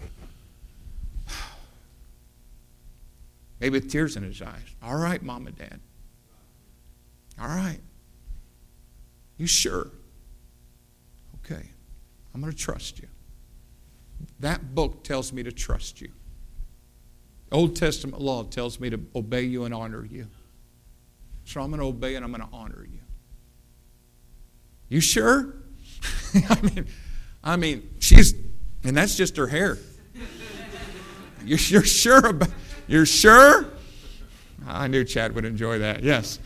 maybe with tears in his eyes. All right, Mom and Dad. All right. You sure? Okay. I'm going to trust you. That book tells me to trust you. Old Testament law tells me to obey you and honor you. So I'm going to obey and I'm going to honor you. You sure? I mean, I mean, she's, and that's just her hair. You're, you're sure about, you're sure? I knew Chad would enjoy that, yes.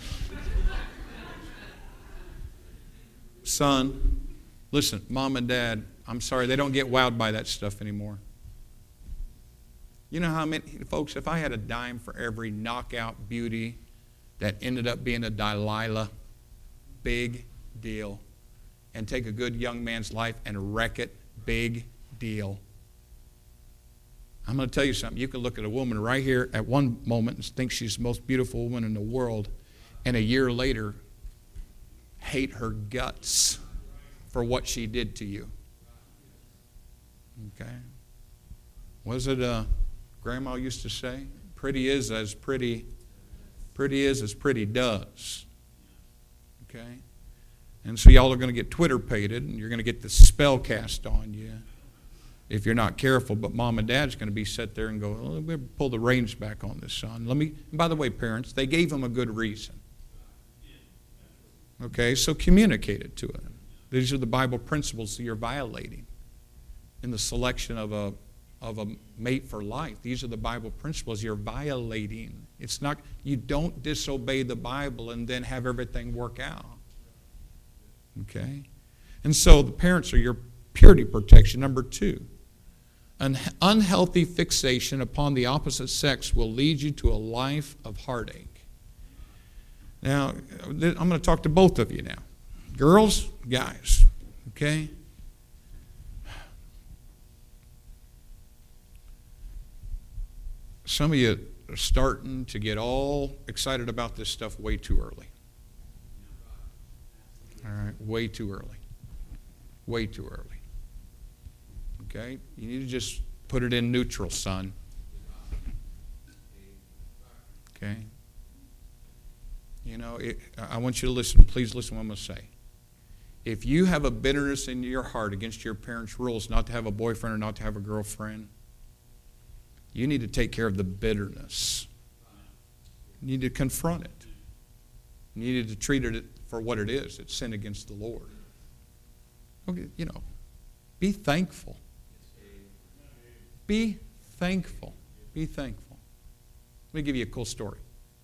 Son, listen, Mom and Dad, I'm sorry, they don't get wowed by that stuff anymore. You know how many, folks, if I had a dime for every knockout beauty that ended up being a Delilah, big deal. And take a good young man's life and wreck it, big deal. I'm going to tell you something. You can look at a woman right here at one moment and think she's the most beautiful woman in the world, and a year later hate her guts for what she did to you. Okay? Was it uh, Grandma used to say? Pretty is as pretty, pretty is as pretty does. Okay? And so y'all are going to get Twitter-pated, and you're going to get the spell cast on you if you're not careful. But Mom and Dad's going to be set there and go, oh, let me pull the reins back on this, son. Let me. And by the way, parents, they gave him a good reason. Okay, so communicate it to him. These are the Bible principles that you're violating in the selection of a of a mate for life. These are the Bible principles you're violating. It's not, you don't disobey the Bible and then have everything work out. Okay? And so the parents are your purity protection. Number two, an unhealthy fixation upon the opposite sex will lead you to a life of heartache. Now, I'm going to talk to both of you now. Girls, guys, okay? Some of you are starting to get all excited about this stuff way too early. All right, way too early. Way too early. Okay? You need to just put it in neutral, son. Okay? You know, it, I want you to listen. Please listen to what I'm going to say. If you have a bitterness in your heart against your parents' rules not to have a boyfriend or not to have a girlfriend, you need to take care of the bitterness. You need to confront it. You need to treat it for what it is. It's sin against the Lord. Okay, you know, be thankful. Be thankful. Be thankful. Let me give you a cool story.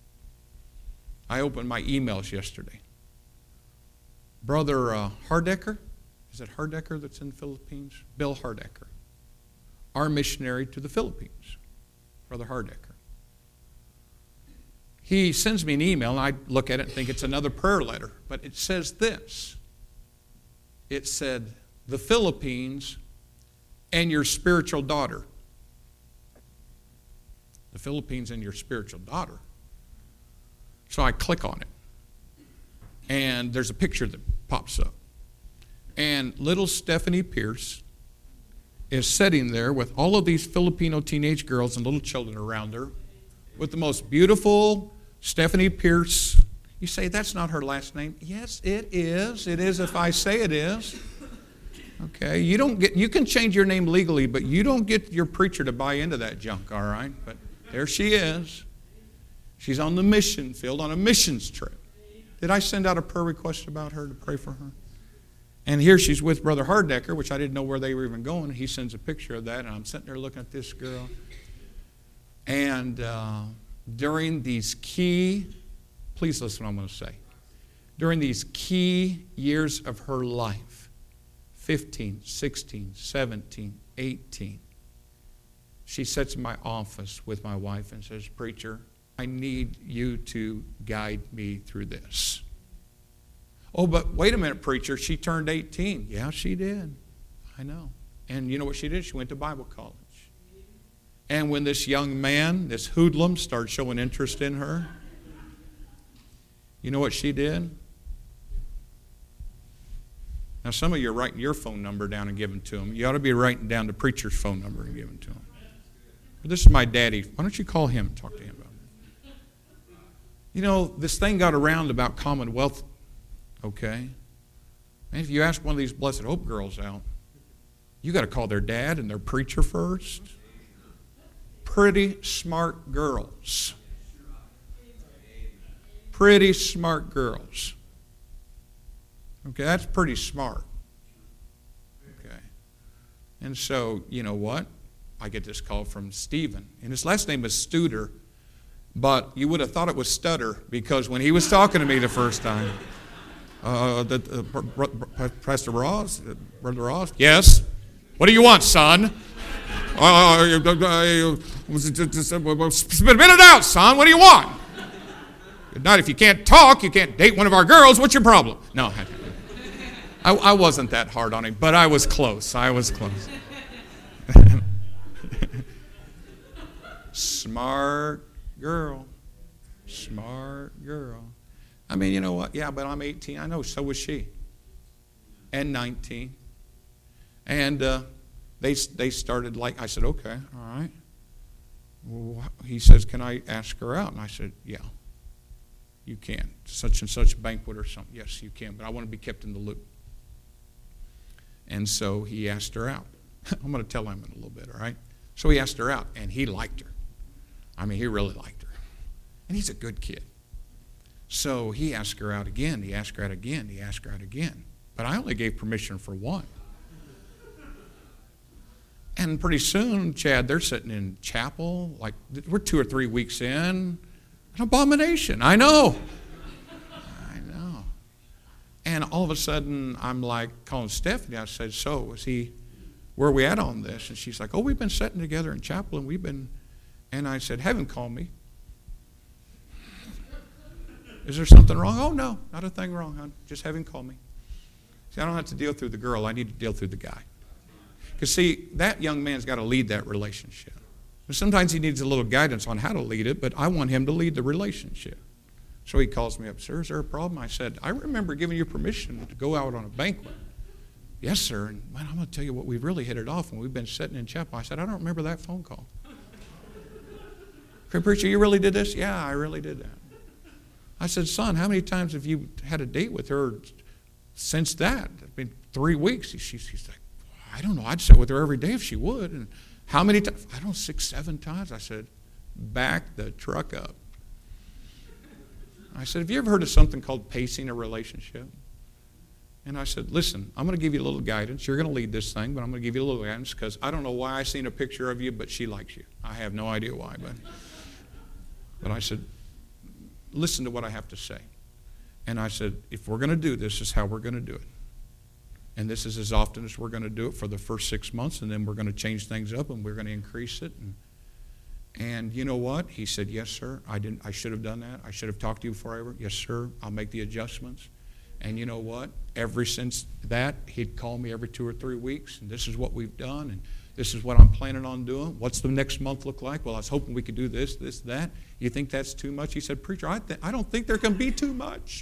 I opened my emails yesterday. Brother uh, Hardecker, is it Hardecker that's in the Philippines? Bill Hardecker, our missionary to the Philippines, Brother Hardecker. He sends me an email, and I look at it and think it's another prayer letter. But it says this. it said, the Philippines and your spiritual daughter. The Philippines and your spiritual daughter. So I click on it. And there's a picture that pops up. And little Stephanie Pierce is sitting there with all of these Filipino teenage girls and little children around her with the most beautiful Stephanie Pierce. You say, that's not her last name. Yes, it is. It is if I say it is. Okay, you don't get, you can change your name legally, but you don't get your preacher to buy into that junk, all right? But there she is. She's on the mission field on a missions trip. Did I send out a prayer request about her to pray for her? And here she's with Brother Harddecker, which I didn't know where they were even going. He sends a picture of that, and I'm sitting there looking at this girl. And uh, during these key, please listen what I'm going to say. During these key years of her life, fifteen, sixteen, seventeen, eighteen, she sits in my office with my wife and says, Preacher, I need you to guide me through this. Oh, but wait a minute, preacher. She turned eighteen. Yeah, she did. I know. And you know what she did? She went to Bible college. And when this young man, this hoodlum, started showing interest in her, you know what she did? Now, some of you are writing your phone number down and giving to him. You ought to be writing down the preacher's phone number and giving to him. But this is my daddy. Why don't you call him and talk to him about it? You know, this thing got around about Commonwealth. Okay? And if you ask one of these Blessed Hope girls out, you got to call their dad and their preacher first. Pretty smart girls. Pretty smart girls. Okay, that's pretty smart. Okay. And so, you know what? I get this call from Stephen. And his last name is Studer. But you would have thought it was Stutter because when he was talking to me the first time, Uh, the, uh, Pastor Ross, uh, Brother Ross? Yes. What do you want, son? Uh, spit it out, son. What do you want? Good night. If you can't talk, you can't date one of our girls. What's your problem? No, I, I wasn't that hard on him, but I was close. I was close. Smart girl. Smart girl. I mean, you know what? Yeah, but I'm eighteen. I know, so was she. And nineteen. And uh, they they started like, I said, okay, all right. Well, he says, can I ask her out? And I said, yeah, you can. Such and such banquet or something. Yes, you can, but I want to be kept in the loop. And so he asked her out. I'm going to tell him in a little bit, all right? So he asked her out, and he liked her. I mean, he really liked her. And he's a good kid. So he asked her out again. He asked her out again. He asked her out again. But I only gave permission for one. And pretty soon, Chad, they're sitting in chapel. Like, we're two or three weeks in. An abomination. I know. I know. And all of a sudden, I'm like calling Stephanie. I said, so, is he, where are we at on this? And she's like, oh, we've been sitting together in chapel, and we've been, and I said, have him call me. Is there something wrong? Oh, no, not a thing wrong, hon. Just have him call me. See, I don't have to deal through the girl. I need to deal through the guy. Because, see, that young man's got to lead that relationship. And sometimes he needs a little guidance on how to lead it, but I want him to lead the relationship. So he calls me up, sir, is there a problem? I said, I remember giving you permission to go out on a banquet. Yes, sir. And, man, I'm going to tell you what, we've really hit it off when we've been sitting in chapel. I said, I don't remember that phone call. Preacher, you really did this? Yeah, I really did that. I said, son, how many times have you had a date with her since that? It's been three weeks. She, she's like, I don't know. I'd sit with her every day if she would. And how many times? I don't know, six, seven times. I said, back the truck up. I said, have you ever heard of something called pacing a relationship? And I said, listen, I'm going to give you a little guidance. You're going to lead this thing, but I'm going to give you a little guidance because I don't know why I seen a picture of you, but she likes you. I have no idea why. But, but I said, listen to what I have to say. And I said, if we're going to do this, this is how we're going to do it. And this is as often as we're going to do it for the first six months, and then we're going to change things up, and we're going to increase it. And, and you know what? He said, yes, sir. I didn't. I should have done that. I should have talked to you before I ever. Yes, sir. I'll make the adjustments. And you know what? Ever since that, he'd call me every two or three weeks, and this is what we've done, and this is what I'm planning on doing. What's the next month look like? Well, I was hoping we could do this, this, that. You think that's too much? He said, preacher, I, th- I don't think there can be too much.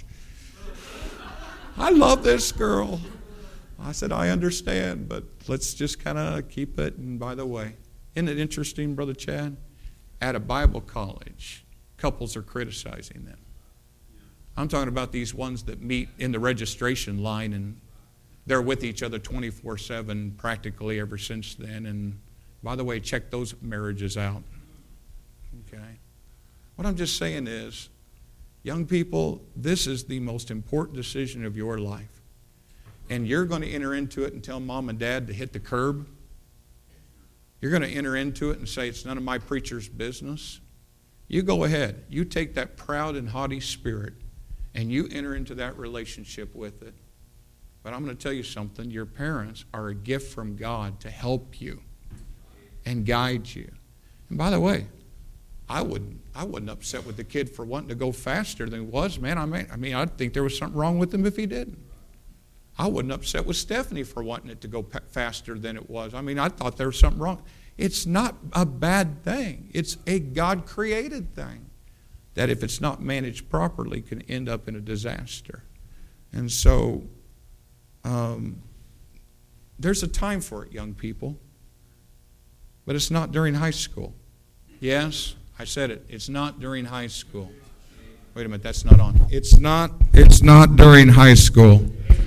I love this girl. I said, I understand, but let's just kind of keep it. And by the way, isn't it interesting, Brother Chad? At a Bible college, couples are criticizing them. I'm talking about these ones that meet in the registration line, and they're with each other twenty-four seven practically ever since then. And by the way, check those marriages out. Okay? What I'm just saying is, young people, this is the most important decision of your life. And you're going to enter into it and tell mom and dad to hit the curb. You're going to enter into it and say, it's none of my preacher's business. You go ahead. You take that proud and haughty spirit and you enter into that relationship with it. But I'm going to tell you something. Your parents are a gift from God to help you and guide you. And by the way, I wouldn't, I wasn't upset with the kid for wanting to go faster than he was. Man, I mean, I mean, I'd think there was something wrong with him if he didn't. I wasn't upset with Stephanie for wanting it to go p- faster than it was. I mean, I thought there was something wrong. It's not a bad thing. It's a God-created thing that if it's not managed properly can end up in a disaster. And so um, there's a time for it, young people, but it's not during high school. Yes, I said it. It's not during high school. Wait a minute, that's not on. It's not, it's not during high school.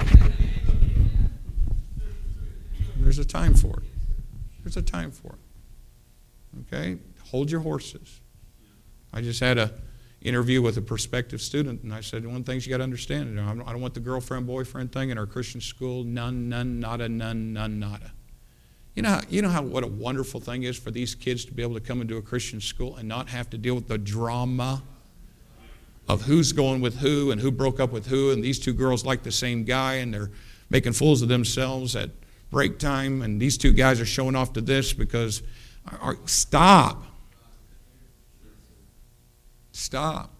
There's a time for it. There's a time for it. Okay? Hold your horses. I just had a interview with a prospective student, and I said, one of the things you got to understand, you know, I don't want the girlfriend-boyfriend thing in our Christian school. None, none, nada, none, none, nada. You know, how, you know how what a wonderful thing is for these kids to be able to come into a Christian school and not have to deal with the drama of who's going with who and who broke up with who, and these two girls like the same guy, and they're making fools of themselves at break time, and these two guys are showing off to this because, are, stop. Stop.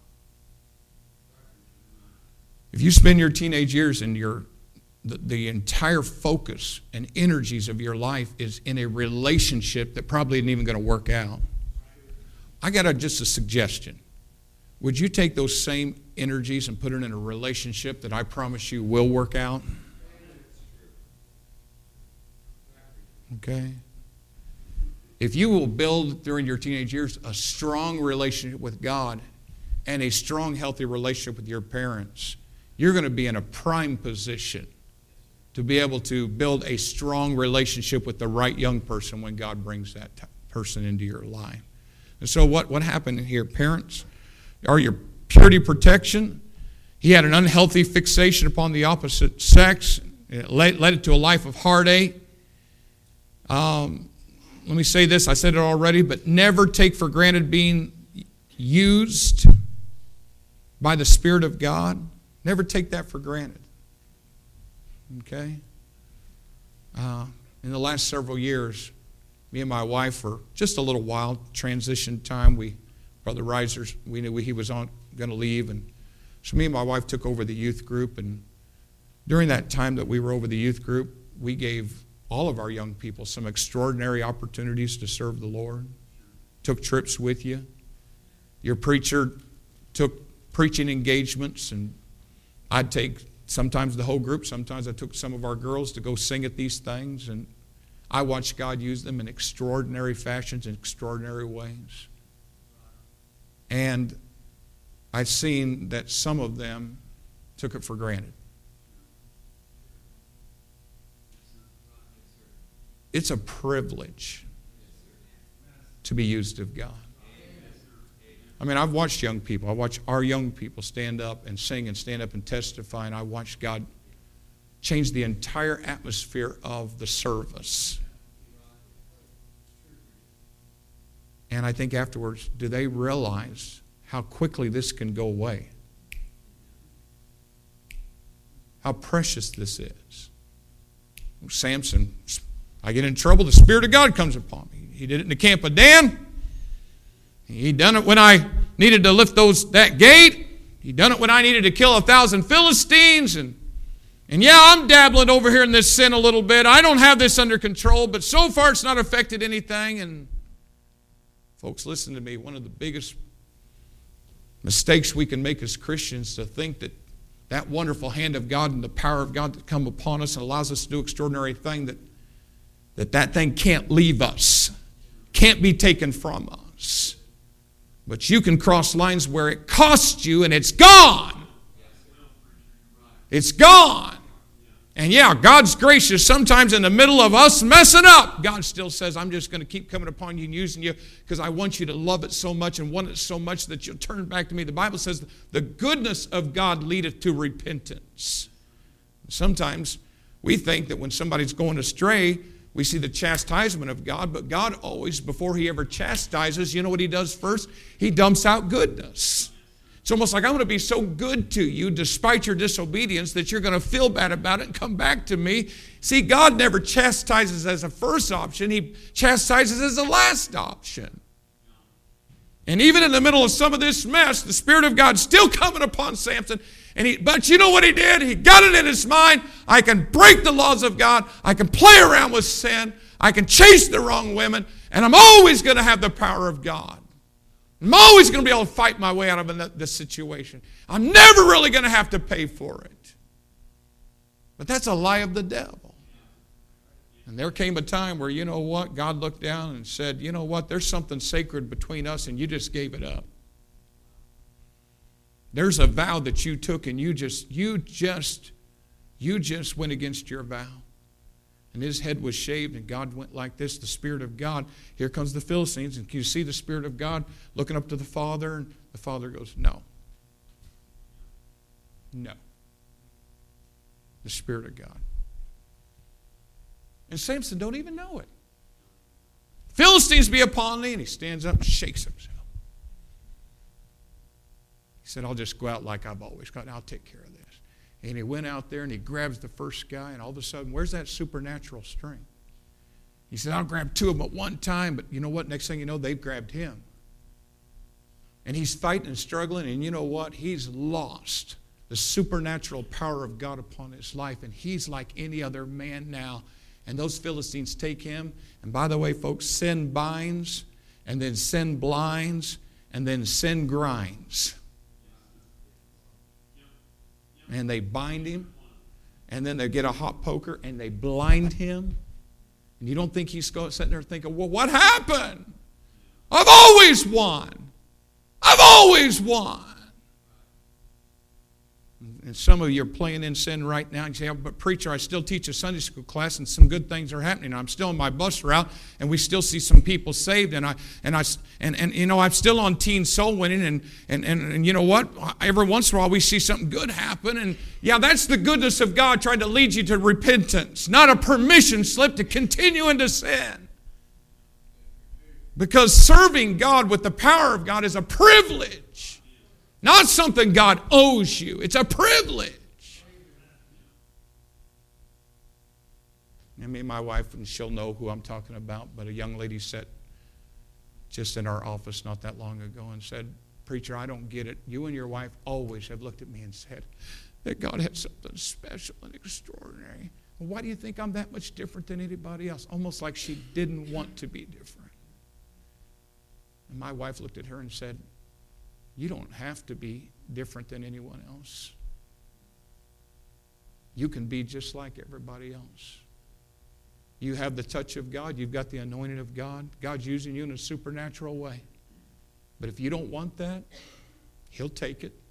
If you spend your teenage years and your the, the entire focus and energies of your life is in a relationship that probably isn't even going to work out, I got a, just a suggestion. Would you take those same energies and put it in a relationship that I promise you will work out? Okay? If you will build during your teenage years a strong relationship with God and a strong, healthy relationship with your parents, you're going to be in a prime position to be able to build a strong relationship with the right young person when God brings that t- person into your life. And so what, what happened here? Parents are your purity protection. He had an unhealthy fixation upon the opposite sex. It led, led it to a life of heartache. Um, let me say this, I said it already, but never take for granted being used by the Spirit of God. Never take that for granted. Okay? Uh, in the last several years, me and my wife for just a little while, transition time, we, Brother Risers, we knew he was on going to leave, and so me and my wife took over the youth group, and during that time that we were over the youth group, we gave all of our young people some extraordinary opportunities to serve the Lord. Took trips with you. Your preacher took preaching engagements, and I'd take sometimes the whole group. Sometimes I took some of our girls to go sing at these things, and I watched God use them in extraordinary fashions, in extraordinary ways. And I've seen that some of them took it for granted. It's a privilege to be used of God. I mean, I've watched young people. I watch our young people stand up and sing and stand up and testify, and I watched God change the entire atmosphere of the service. And I think afterwards, do they realize how quickly this can go away? How precious this is. Samson, I get in trouble, the Spirit of God comes upon me. He did it in the camp of Dan. He done it when I needed to lift those that gate. He done it when I needed to kill a thousand Philistines. And And yeah, I'm dabbling over here in this sin a little bit. I don't have this under control, but so far it's not affected anything. And folks, listen to me. One of the biggest mistakes we can make as Christians to think that that wonderful hand of God and the power of God that come upon us and allows us to do extraordinary thing, that that, that thing can't leave us, can't be taken from us. But you can cross lines where it costs you and it's gone. It's gone. And yeah, God's gracious. Sometimes in the middle of us messing up, God still says, I'm just going to keep coming upon you and using you because I want you to love it so much and want it so much that you'll turn back to me. The Bible says the goodness of God leadeth to repentance. Sometimes we think that when somebody's going astray, we see the chastisement of God, but God always, before he ever chastises, you know what he does first? He dumps out goodness. It's almost like I'm going to be so good to you despite your disobedience that you're going to feel bad about it and come back to me. See, God never chastises as a first option. He chastises as a last option. And even in the middle of some of this mess, the Spirit of God's still coming upon Samson. And he, but you know what he did? He got it in his mind. I can break the laws of God. I can play around with sin. I can chase the wrong women. And I'm always going to have the power of God. I'm always going to be able to fight my way out of this situation. I'm never really going to have to pay for it. But that's a lie of the devil. And there came a time where, you know what, God looked down and said, you know what, there's something sacred between us and you just gave it up. There's a vow that you took and you just, you just, you just went against your vow. And his head was shaved, and God went like this, the Spirit of God. Here comes the Philistines, and can you see the Spirit of God looking up to the Father? And the Father goes, no. No. The Spirit of God. And Samson don't even know it. Philistines be upon thee, and he stands up and shakes himself. He said, I'll just go out like I've always gone. I'll take care of this. And he went out there and he grabs the first guy, and all of a sudden, where's that supernatural strength? He said, I'll grab two of them at one time, but you know what? Next thing you know, they've grabbed him. And he's fighting and struggling, and you know what? He's lost the supernatural power of God upon his life, and he's like any other man now. And those Philistines take him, and by the way, folks, sin binds, and then sin blinds, and then sin grinds. And they bind him, and then they get a hot poker, and they blind him. And you don't think he's sitting there thinking, well, what happened? I've always won. I've always won. And some of you are playing in sin right now. And you say, oh, but preacher, I still teach a Sunday school class and some good things are happening. I'm still on my bus route and we still see some people saved. And I and I and, and you know, I'm still on teen soul winning. And, and, and, and you know what? Every once in a while we see something good happen. And yeah, that's the goodness of God trying to lead you to repentance, not a permission slip to continue into sin. Because serving God with the power of God is a privilege. Not something God owes you. It's a privilege. And me and my wife, and she'll know who I'm talking about, but a young lady sat just in our office not that long ago and said, preacher, I don't get it. You and your wife always have looked at me and said that God had something special and extraordinary. Well, why do you think I'm that much different than anybody else? Almost like she didn't want to be different. And my wife looked at her and said, you don't have to be different than anyone else. You can be just like everybody else. You have the touch of God. You've got the anointing of God. God's using you in a supernatural way. But if you don't want that, He'll take it.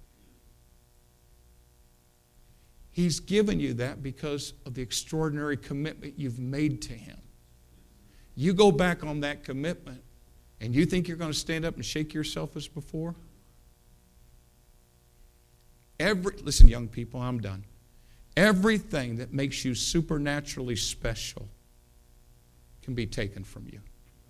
He's given you that because of the extraordinary commitment you've made to Him. You go back on that commitment, and you think you're going to stand up and shake yourself as before? Every, listen, young people, I'm done. Everything that makes you supernaturally special can be taken from you.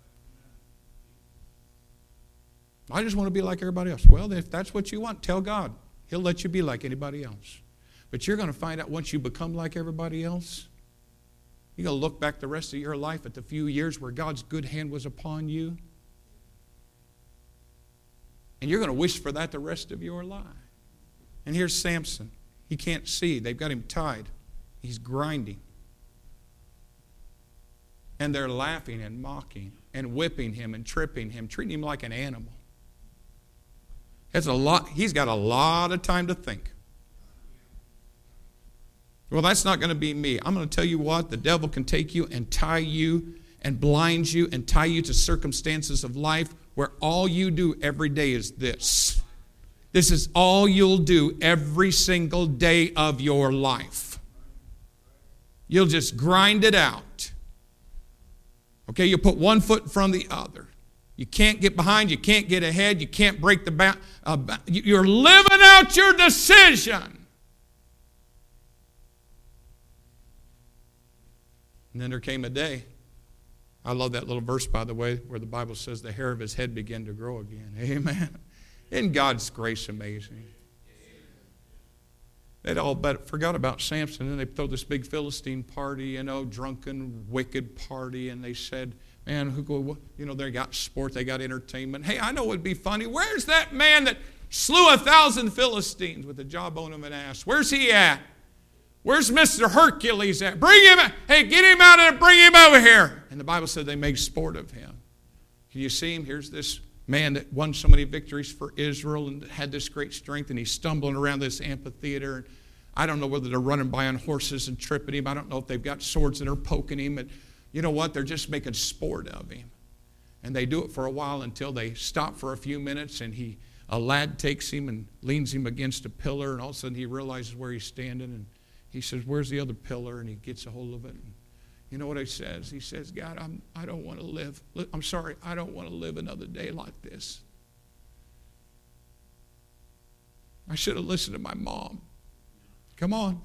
I just want to be like everybody else. Well, if that's what you want, tell God. He'll let you be like anybody else. But you're going to find out once you become like everybody else, you're going to look back the rest of your life at the few years where God's good hand was upon you. And you're going to wish for that the rest of your life. And here's Samson. He can't see. They've got him tied. He's grinding. And they're laughing and mocking and whipping him and tripping him, treating him like an animal. It's a lot. He's got a lot of time to think. Well, that's not going to be me. I'm going to tell you what, the devil can take you and tie you and blind you and tie you to circumstances of life where all you do every day is this. This is all you'll do every single day of your life. You'll just grind it out. Okay, you put one foot in front of the other. You can't get behind, you can't get ahead, you can't break the back. Uh, you're living out your decision. And then there came a day. I love that little verse, by the way, where the Bible says the hair of his head began to grow again. Amen. Isn't God's grace amazing? They'd all but forgot about Samson, and they throw this big Philistine party, you know, drunken, wicked party, and they said, man, who go, you know, they got sport, they got entertainment. Hey, I know it would be funny. Where's that man that slew a thousand Philistines with the jawbone of an ass? Where's he at? Where's Mister Hercules at? Bring him, hey, get him out and bring him over here. And the Bible said they made sport of him. Can you see him? Here's this man that won so many victories for Israel and had this great strength, and he's stumbling around this amphitheater. And I don't know whether they're running by on horses and tripping him. I don't know if they've got swords that are poking him. And you know what? They're just making sport of him. And they do it for a while until they stop for a few minutes, and he, a lad takes him and leans him against a pillar, and all of a sudden he realizes where he's standing, and he says, where's the other pillar? And he gets a hold of it. And you know what he says? He says, God, I'm, I don't want to live. I'm sorry, I don't want to live another day like this. I should have listened to my mom. Come on.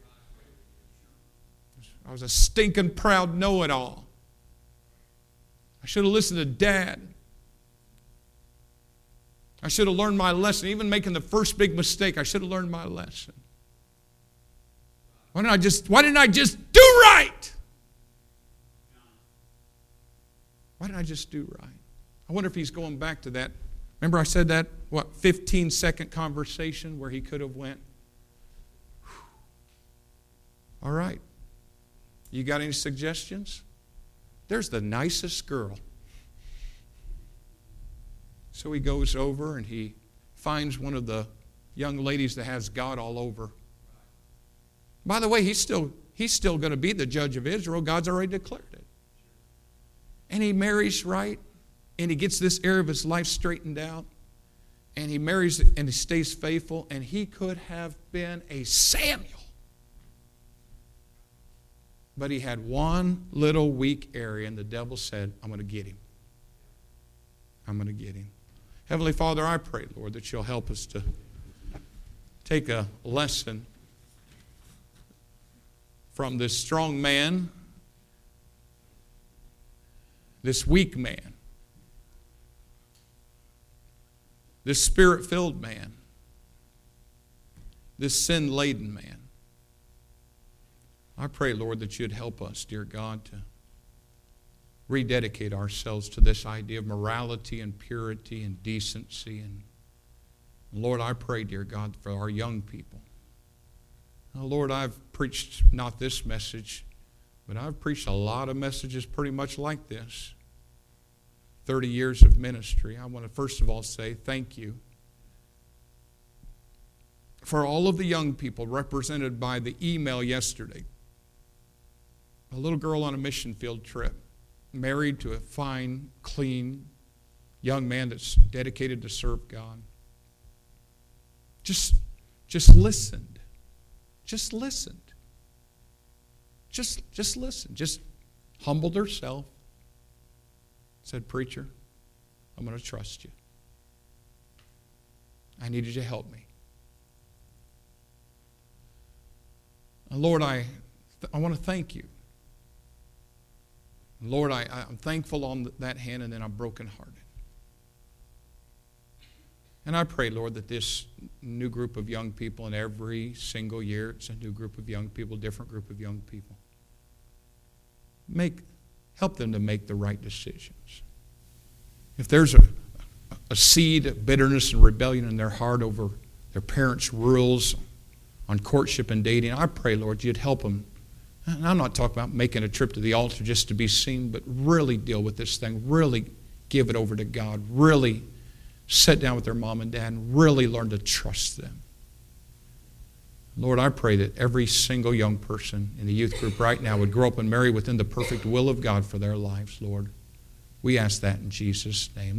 I was a stinking proud know-it-all. I should have listened to Dad. I should have learned my lesson. Even making the first big mistake, I should have learned my lesson. Why didn't I just, why didn't I just do right? Why didn't I just do right? I wonder if he's going back to that. Remember I said that, what, fifteen second conversation where he could have went, whew. All right. You got any suggestions? There's the nicest girl. So he goes over and he finds one of the young ladies that has God all over. By the way, he's still, he's still going to be the judge of Israel. God's already declared it. And he marries right, and he gets this area of his life straightened out, and he marries and he stays faithful, and he could have been a Samuel. But he had one little weak area, and the devil said, I'm going to get him. I'm going to get him. Heavenly Father, I pray, Lord, that you'll help us to take a lesson from this strong man, this weak man, this spirit-filled man, this sin-laden man. I pray, Lord, that you'd help us, dear God, to rededicate ourselves to this idea of morality and purity and decency. And Lord, I pray, dear God, for our young people. Now, Lord, I've preached not this message, but I've preached a lot of messages pretty much like this. thirty years of ministry. I want to first of all say thank you for all of the young people represented by the email yesterday. A little girl on a mission field trip, married to a fine, clean young man that's dedicated to serve God. Just, just listened. Just listened. Just, just listened. Just humbled herself. Said, preacher, I'm going to trust you. I need you to help me. And Lord, I, I want to thank you. Lord, I, I'm thankful on that hand, and then I'm brokenhearted. And I pray, Lord, that this new group of young people, and every single year it's a new group of young people, different group of young people, make, help them to make the right decisions. If there's a, a seed of bitterness and rebellion in their heart over their parents' rules on courtship and dating, I pray, Lord, you'd help them And I'm not talking about making a trip to the altar just to be seen, but really deal with this thing. Really give it over to God. Really sit down with their mom and dad and really learn to trust them. Lord, I pray that every single young person in the youth group right now would grow up and marry within the perfect will of God for their lives, Lord. We ask that in Jesus' name.